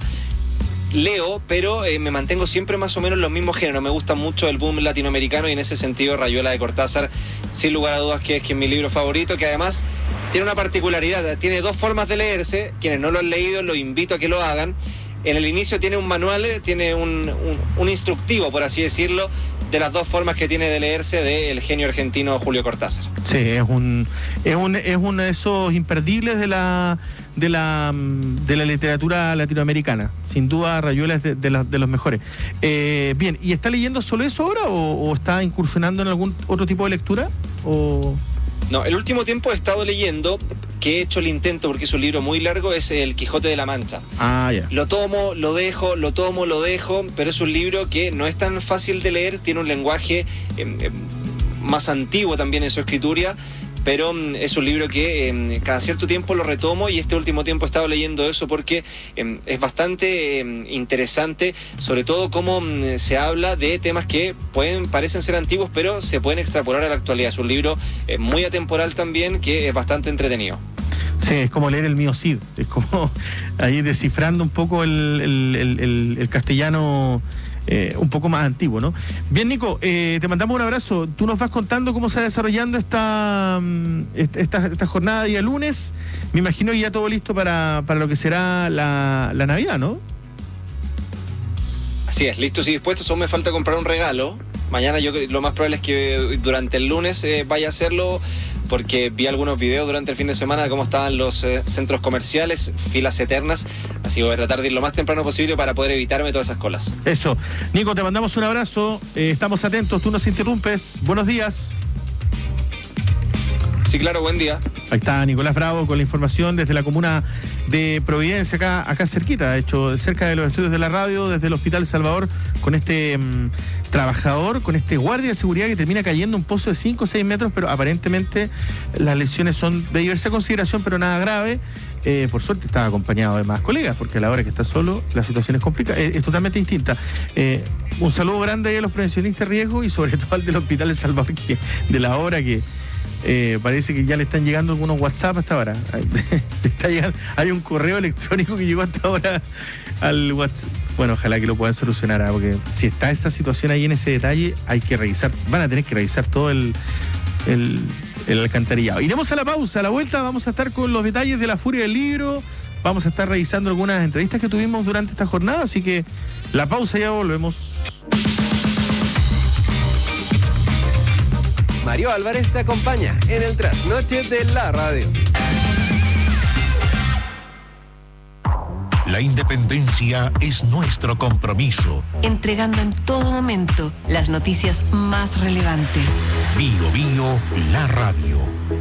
O: leo, pero me mantengo siempre más o menos en los mismos géneros. Me gusta mucho el boom latinoamericano y en ese sentido Rayuela de Cortázar, sin lugar a dudas que es mi libro favorito, que además tiene una particularidad, tiene dos formas de leerse. Quienes no lo han leído, los invito a que lo hagan. En el inicio tiene un manual, tiene un instructivo, por así decirlo, de las dos formas que tiene de leerse del genio argentino Julio Cortázar. Sí,
D: es uno de esos imperdibles de la literatura latinoamericana. Sin duda, Rayuela es de los mejores. Bien, ¿y está leyendo solo eso ahora o está incursionando en algún otro tipo de lectura?
O: No, el último tiempo he estado leyendo, que he hecho el intento porque es un libro muy largo, es El Quijote de la Mancha.
D: Ah, ya.
O: Lo tomo, lo dejo, pero es un libro que no es tan fácil de leer, tiene un lenguaje más antiguo también en su escritura, pero es un libro que cada cierto tiempo lo retomo, y este último tiempo he estado leyendo eso porque es bastante interesante, sobre todo cómo se habla de temas que parecen ser antiguos, pero se pueden extrapolar a la actualidad. Es un libro muy atemporal también, que es bastante entretenido.
D: Sí, es como leer el Mío Cid, es como ahí descifrando un poco el castellano un poco más antiguo, ¿no? Bien, Nico, te mandamos un abrazo. Tú nos vas contando cómo se va desarrollando esta jornada de día lunes. Me imagino que ya todo listo para lo que será la Navidad, ¿no?
O: Así es, listos y dispuestos. Solo me falta comprar un regalo. Mañana lo más probable es que durante el lunes vaya a hacerlo, porque vi algunos videos durante el fin de semana de cómo estaban los centros comerciales, filas eternas, así que voy a tratar de ir lo más temprano posible para poder evitarme todas esas colas.
D: Eso. Nico, te mandamos un abrazo, estamos atentos, tú nos interrumpes. Buenos días.
O: Sí, claro, buen día.
D: Ahí está Nicolás Bravo con la información desde la comuna de Providencia, acá cerquita, de hecho, cerca de los estudios de la radio, desde el Hospital Salvador, con este trabajador, con este guardia de seguridad que termina cayendo un pozo de 5 o 6 metros, pero aparentemente las lesiones son de diversa consideración, pero nada grave. Por suerte estaba acompañado de más colegas, porque a la hora que está solo la situación es complicada, es totalmente distinta. Un saludo grande a los prevencionistas de riesgo y sobre todo al del Hospital El Salvador, de la obra que Parece que ya le están llegando algunos WhatsApp hasta ahora. Hay un correo electrónico que llegó hasta ahora al WhatsApp. Bueno, ojalá que lo puedan solucionar, porque si está esa situación ahí en ese detalle, hay que revisar, van a tener que revisar todo el alcantarillado. Iremos a la pausa, a la vuelta vamos a estar con los detalles de la Furia del Libro, vamos a estar revisando algunas entrevistas que tuvimos durante esta jornada, así que la pausa, ya volvemos.
A: Mario Álvarez te acompaña en el trasnoche de la radio.
B: La independencia es nuestro compromiso.
C: Entregando en todo momento las noticias más relevantes.
B: Bio Bio, la radio.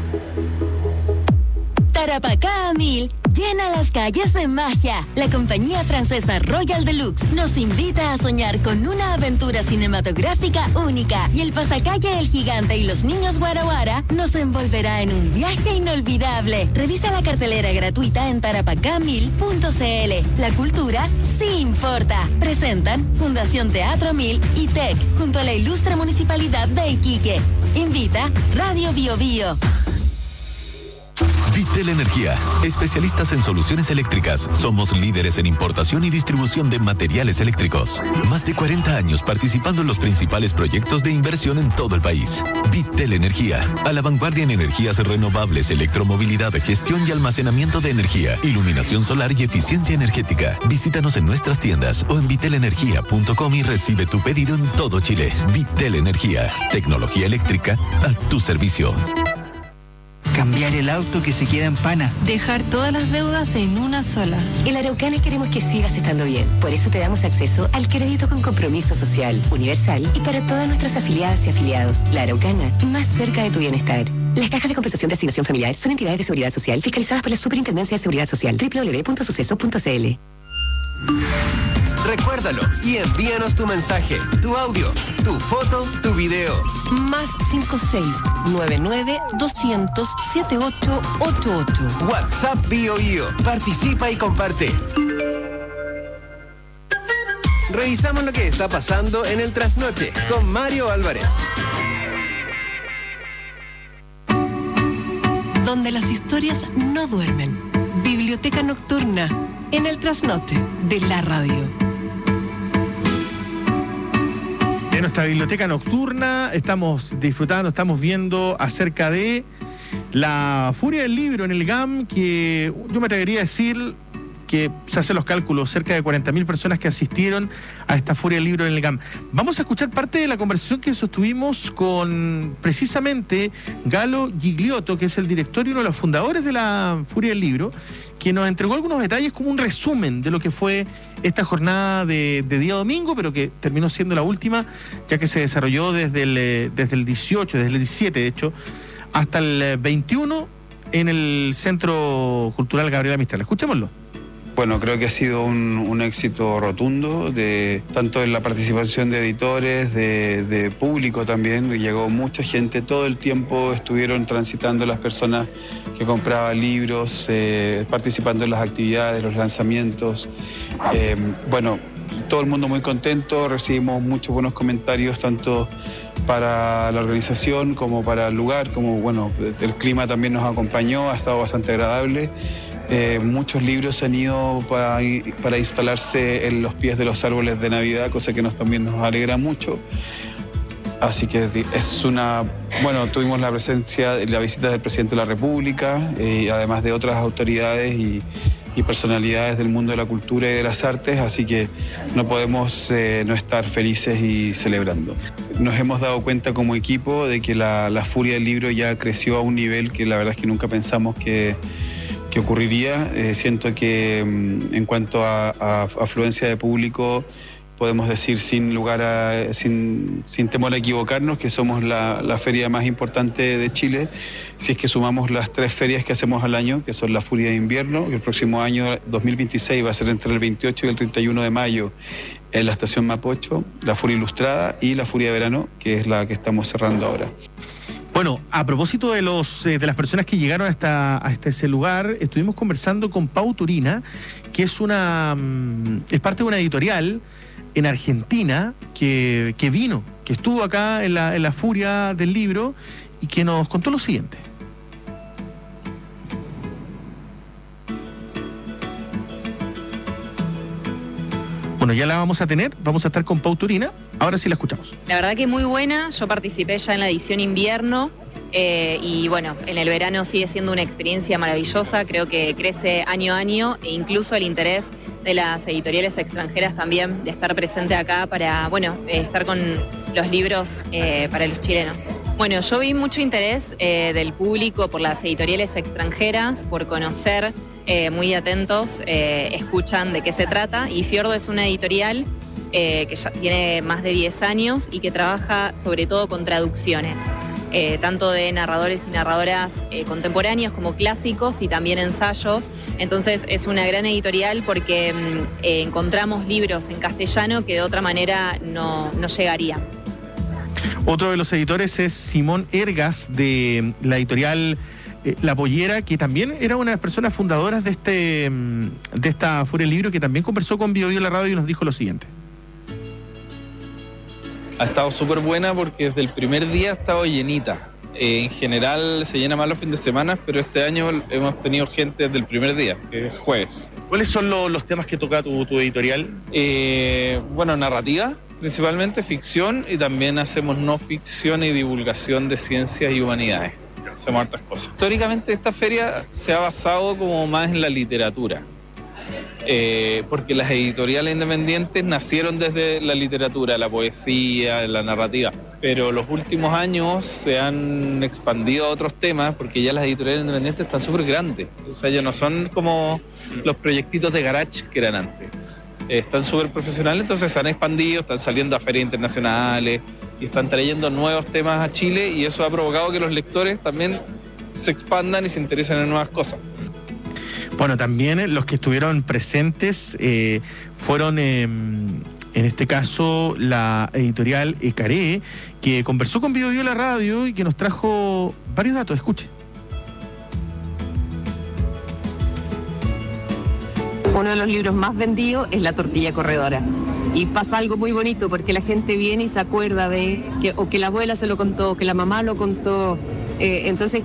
M: Tarapacá a 1000 llena las calles de magia. La compañía francesa Royal Deluxe nos invita a soñar con una aventura cinematográfica única, y el pasacalle El Gigante y los Niños Guara Guara nos envolverá en un viaje inolvidable. Revisa la cartelera gratuita en tarapacá1000.cl. La cultura sí importa. Presentan Fundación Teatro 1000 y TEC junto a la ilustre Municipalidad de Iquique. Invita Radio Bio Bio.
P: Vitel Energía, especialistas en soluciones eléctricas. Somos líderes en importación y distribución de materiales eléctricos. Más de 40 años participando en los principales proyectos de inversión en todo el país. Vitel Energía, a la vanguardia en energías renovables, electromovilidad, gestión y almacenamiento de energía, iluminación solar y eficiencia energética. Visítanos en nuestras tiendas o en vitelenergia.com y recibe tu pedido en todo Chile. Vitel Energía, tecnología eléctrica a tu servicio.
Q: Cambiar el auto que se queda en pana.
R: Dejar todas las deudas en una sola.
C: En Araucana queremos que sigas estando bien. Por eso te damos acceso al crédito con compromiso social, universal y para todas nuestras afiliadas y afiliados. La Araucana, más cerca de tu bienestar. Las cajas de compensación de asignación familiar son entidades de seguridad social fiscalizadas por la Superintendencia de Seguridad Social. www.suceso.cl.
A: Recuérdalo y envíanos tu mensaje, tu audio, tu foto, tu video.
C: Más 56-99-200-7888.
A: WhatsApp Bio Bio. Participa y comparte. Revisamos lo que está pasando en el trasnoche con Mario Álvarez.
C: Donde las historias no duermen. Biblioteca nocturna en el trasnoche de la radio.
D: En nuestra biblioteca nocturna estamos disfrutando, estamos viendo acerca de la Furia del Libro en el GAM, que yo me atrevería a decir que se hacen los cálculos, cerca de 40.000 personas que asistieron a esta Furia del Libro en el GAM. Vamos a escuchar parte de la conversación que sostuvimos con precisamente Galo Gigliotto, que es el director y uno de los fundadores de la Furia del Libro, que nos entregó algunos detalles como un resumen de lo que fue esta jornada de día domingo, pero que terminó siendo la última, ya que se desarrolló desde el 18, desde el 17 de hecho, hasta el 21 en el Centro Cultural Gabriela Mistral. Escuchémoslo.
S: Bueno, creo que ha sido un éxito rotundo, tanto en la participación de editores, de público también. Llegó mucha gente, todo el tiempo estuvieron transitando las personas que compraban libros, participando en las actividades, los lanzamientos. Bueno, todo el mundo muy contento, recibimos muchos buenos comentarios, tanto para la organización como para el lugar, como bueno, el clima también nos acompañó, ha estado bastante agradable. Muchos libros se han ido para instalarse en los pies de los árboles de Navidad, cosa que también nos alegra mucho. Así que bueno, tuvimos la visita del presidente de la República, además de otras autoridades y personalidades del mundo de la cultura y de las artes, así que no podemos no estar felices y celebrando. Nos hemos dado cuenta como equipo de que la Furia del Libro ya creció a un nivel que la verdad es que nunca pensamos que ocurriría. Siento que en cuanto a afluencia de público, podemos decir sin temor a equivocarnos que somos la feria más importante de Chile, si es que sumamos las 3 ferias que hacemos al año, que son la Furia de Invierno, que el próximo año 2026 va a ser entre el 28 y el 31 de mayo en la estación Mapocho, la Furia Ilustrada y la Furia de Verano, que es la que estamos cerrando ahora.
D: Bueno, a propósito de las personas que llegaron hasta ese lugar, estuvimos conversando con Pau Turina, que es parte de una editorial en Argentina que estuvo acá en la Furia del Libro y que nos contó lo siguiente. Bueno, ya la vamos a tener, vamos a estar con Pau Turina, ahora sí la escuchamos.
T: La verdad que muy buena, yo participé ya en la edición invierno y bueno, en el verano sigue siendo una experiencia maravillosa, creo que crece año a año e incluso el interés de las editoriales extranjeras también de estar presente acá para, bueno, estar con los libros para los chilenos. Bueno, yo vi mucho interés del público por las editoriales extranjeras, por conocer, muy atentos, escuchan de qué se trata y Fiordo es una editorial que ya tiene más de 10 años y que trabaja sobre todo con traducciones, tanto de narradores y narradoras contemporáneos como clásicos y también ensayos. Entonces es una gran editorial porque encontramos libros en castellano que de otra manera no llegarían.
D: Otro de los editores es Simón Ergas, de la editorial La Pollera, que también era una de las personas fundadoras de esta Furia del Libro, que también conversó con Bio Bio la radio y nos dijo lo siguiente.
U: Ha estado súper buena porque desde el primer día ha estado llenita. En general se llena más los fines de semana, pero este año hemos tenido gente desde el primer día, que es jueves.
D: ¿Cuáles son los temas que toca tu editorial?
U: Bueno, narrativa, principalmente ficción, y también hacemos no ficción y divulgación de ciencias y humanidades. Hacemos hartas cosas. Históricamente esta feria se ha basado como más en la literatura. Porque las editoriales independientes nacieron desde la literatura, la poesía, la narrativa, pero los últimos años se han expandido a otros temas porque ya las editoriales independientes están súper grandes, o sea, ya no son como los proyectitos de garage que eran antes, están súper profesionales, entonces se han expandido, están saliendo a ferias internacionales y están trayendo nuevos temas a Chile y eso ha provocado que los lectores también se expandan y se interesen en nuevas cosas.
D: Bueno, también los que estuvieron presentes fueron, en este caso, la editorial Ecaré, que conversó con Bio Bio la radio y que nos trajo varios datos. Escuche.
V: Uno de los libros más vendidos es La tortilla corredora. Y pasa algo muy bonito porque la gente viene y se acuerda de que la abuela se lo contó, o que la mamá lo contó. Entonces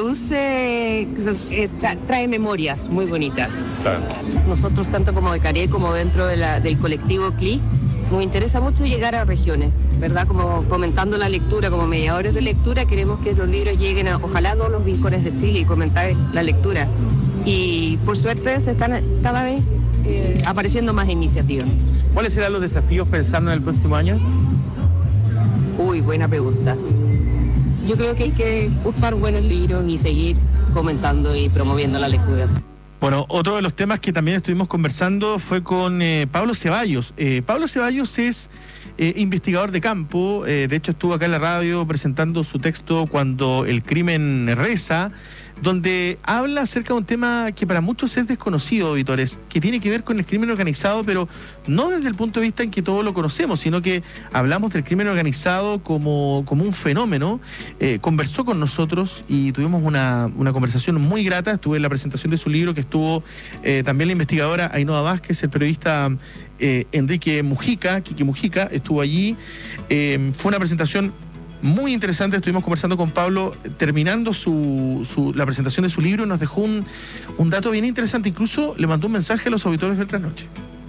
V: trae memorias muy bonitas.
U: Claro.
V: Nosotros, tanto como Ecaré como dentro del colectivo CLIC, nos interesa mucho llegar a regiones, ¿verdad? Como fomentando la lectura, como mediadores de lectura, queremos que los libros lleguen ojalá a todos los rincones de Chile y fomentar la lectura. Y por suerte se están cada vez apareciendo más iniciativas.
E: ¿Cuáles serán los desafíos pensando en el próximo año?
V: Uy, buena pregunta. Yo creo que hay que buscar buenos libros y seguir comentando y promoviendo la lectura.
D: Bueno, otro de los temas que también estuvimos conversando fue con Pablo Ceballos. Pablo Ceballos es investigador de campo, de hecho estuvo acá en la radio presentando su texto Cuando el crimen reza, donde habla acerca de un tema que para muchos es desconocido, auditores, que tiene que ver con el crimen organizado, pero no desde el punto de vista en que todos lo conocemos, sino que hablamos del crimen organizado como un fenómeno. Conversó con nosotros y tuvimos una conversación muy grata. Estuve en la presentación de su libro, que estuvo también la investigadora Ainhoa Vázquez, el periodista Quique Mujica estuvo allí. Fue una presentación muy interesante. Estuvimos conversando con Pablo terminando la presentación de su libro y nos dejó un dato bien interesante. Incluso le mandó un mensaje a los auditores del Trasnoche.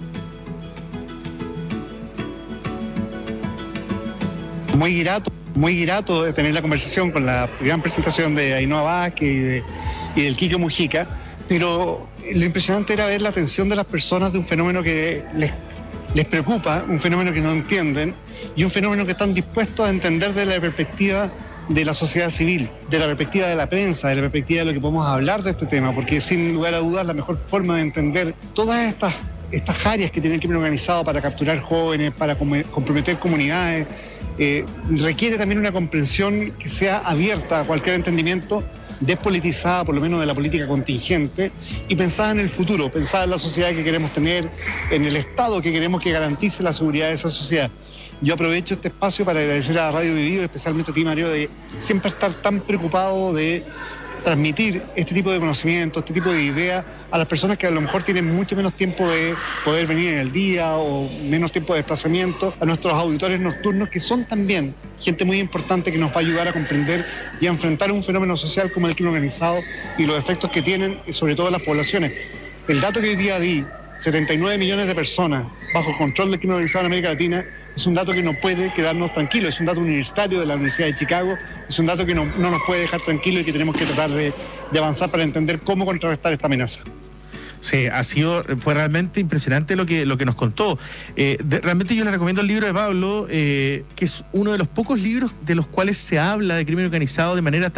W: Muy grato de tener la conversación con la gran presentación de Ainhoa Vázquez y del Quique Mujica, pero lo impresionante era ver la atención de las personas de un fenómeno que les preocupa, un fenómeno que no entienden y un fenómeno que están dispuestos a entender desde la perspectiva de la sociedad civil, de la perspectiva de la prensa, de la perspectiva de lo que podemos hablar de este tema, porque sin lugar a dudas la mejor forma de entender todas estas áreas que tiene el crimen organizado para capturar jóvenes, para comprometer comunidades, requiere también una comprensión que sea abierta a cualquier entendimiento, despolitizada por lo menos de la política contingente y pensada en el futuro, pensada en la sociedad que queremos tener, en el Estado que queremos que garantice la seguridad de esa sociedad. Yo aprovecho este espacio para agradecer a Radio Vivido, especialmente a ti, Mario, de siempre estar tan preocupado de transmitir este tipo de conocimiento, este tipo de ideas a las personas que a lo mejor tienen mucho menos tiempo de poder venir en el día o menos tiempo de desplazamiento, a nuestros auditores nocturnos, que son también gente muy importante que nos va a ayudar a comprender y a enfrentar un fenómeno social como el crimen organizado y los efectos que tienen, sobre todo en las poblaciones. El dato que hoy día di, 79 millones de personas bajo control del crimen organizado en América Latina, es un dato que no puede quedarnos tranquilos, es un dato universitario de la Universidad de Chicago, es un dato que no nos puede dejar tranquilos y que tenemos que tratar de avanzar para entender cómo contrarrestar esta amenaza.
D: Sí, fue realmente impresionante lo que nos contó. Realmente yo le recomiendo el libro de Pablo, que es uno de los pocos libros de los cuales se habla de crimen organizado de manera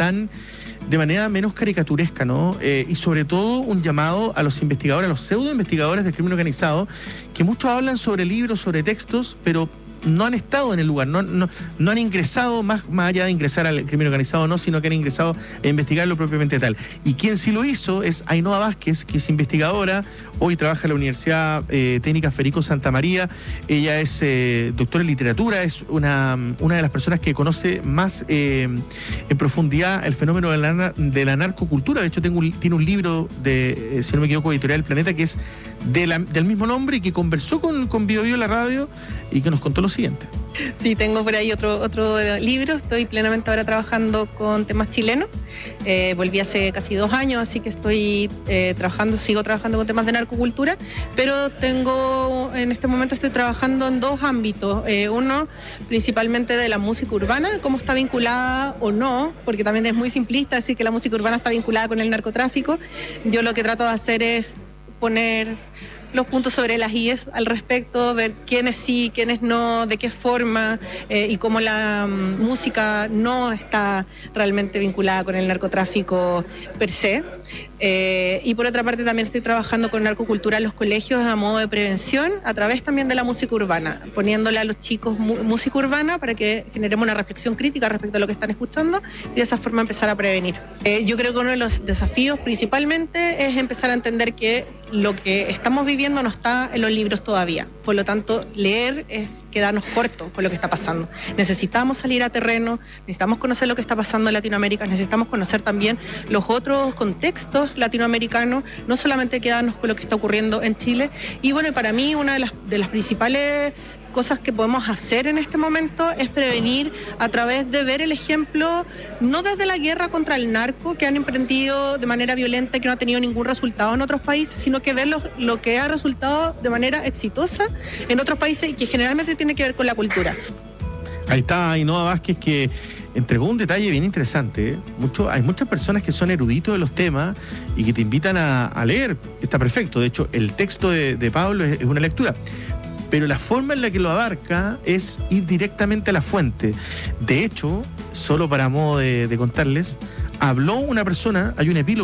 D: menos caricaturesca, ¿no? Y sobre todo un llamado a los investigadores, a los pseudo-investigadores del crimen organizado, que muchos hablan sobre libros, sobre textos, pero no han estado en el lugar, no han ingresado más allá de ingresar al crimen organizado, no, sino que han ingresado a investigarlo propiamente tal. Y quien sí lo hizo es Ainhoa Vázquez, que es investigadora, hoy trabaja en la Universidad Técnica Federico Santa María. Ella es doctora en literatura, es una de las personas que conoce más en profundidad el fenómeno de la narcocultura. De hecho, tiene un libro de, si no me equivoco, Editorial Planeta, que es del mismo nombre y que conversó con Bio Bio la radio y que nos contó lo siguiente.
F: Sí, tengo por ahí otro libro. Estoy plenamente ahora trabajando con temas chilenos. Volví hace casi 2 años, así que sigo trabajando con temas de narcocultura, pero en este momento estoy trabajando en 2 ámbitos. Uno, principalmente de la música urbana, cómo está vinculada o no, porque también es muy simplista decir que la música urbana está vinculada con el narcotráfico. Yo lo que trato de hacer es poner los puntos sobre las IES al respecto, ver quiénes sí, quiénes no, de qué forma y cómo la música no está realmente vinculada con el narcotráfico per se. Y por otra parte también estoy trabajando con narcocultura en los colegios a modo de prevención, a través también de la música urbana, poniéndole a los chicos música urbana para que generemos una reflexión crítica respecto a lo que están escuchando y de esa forma empezar a prevenir. Yo creo que uno de los desafíos principalmente es empezar a entender que lo que estamos viviendo no está en los libros todavía. Por lo tanto, leer es quedarnos cortos con lo que está pasando. Necesitamos salir a terreno, necesitamos conocer lo que está pasando en Latinoamérica, necesitamos conocer también los otros contextos latinoamericanos, no solamente quedarnos con lo que está ocurriendo en Chile. Y bueno, para mí una de las principales cosas que podemos hacer en este momento es prevenir a través de ver el ejemplo, no desde la guerra contra el narco que han emprendido de manera violenta y que no ha tenido ningún resultado en otros países, sino que ver lo que ha resultado de manera exitosa en otros países y que generalmente tiene que ver con la cultura.
D: Ahí está Ainhoa Vázquez, que entregó un detalle bien interesante. Hay muchas personas que son eruditos de los temas y que te invitan a leer. Está perfecto. De hecho, el texto de Pablo es una lectura. Pero la forma en la que lo abarca es ir directamente a la fuente. De hecho, solo para modo de contarles, habló una persona, hay un epílogo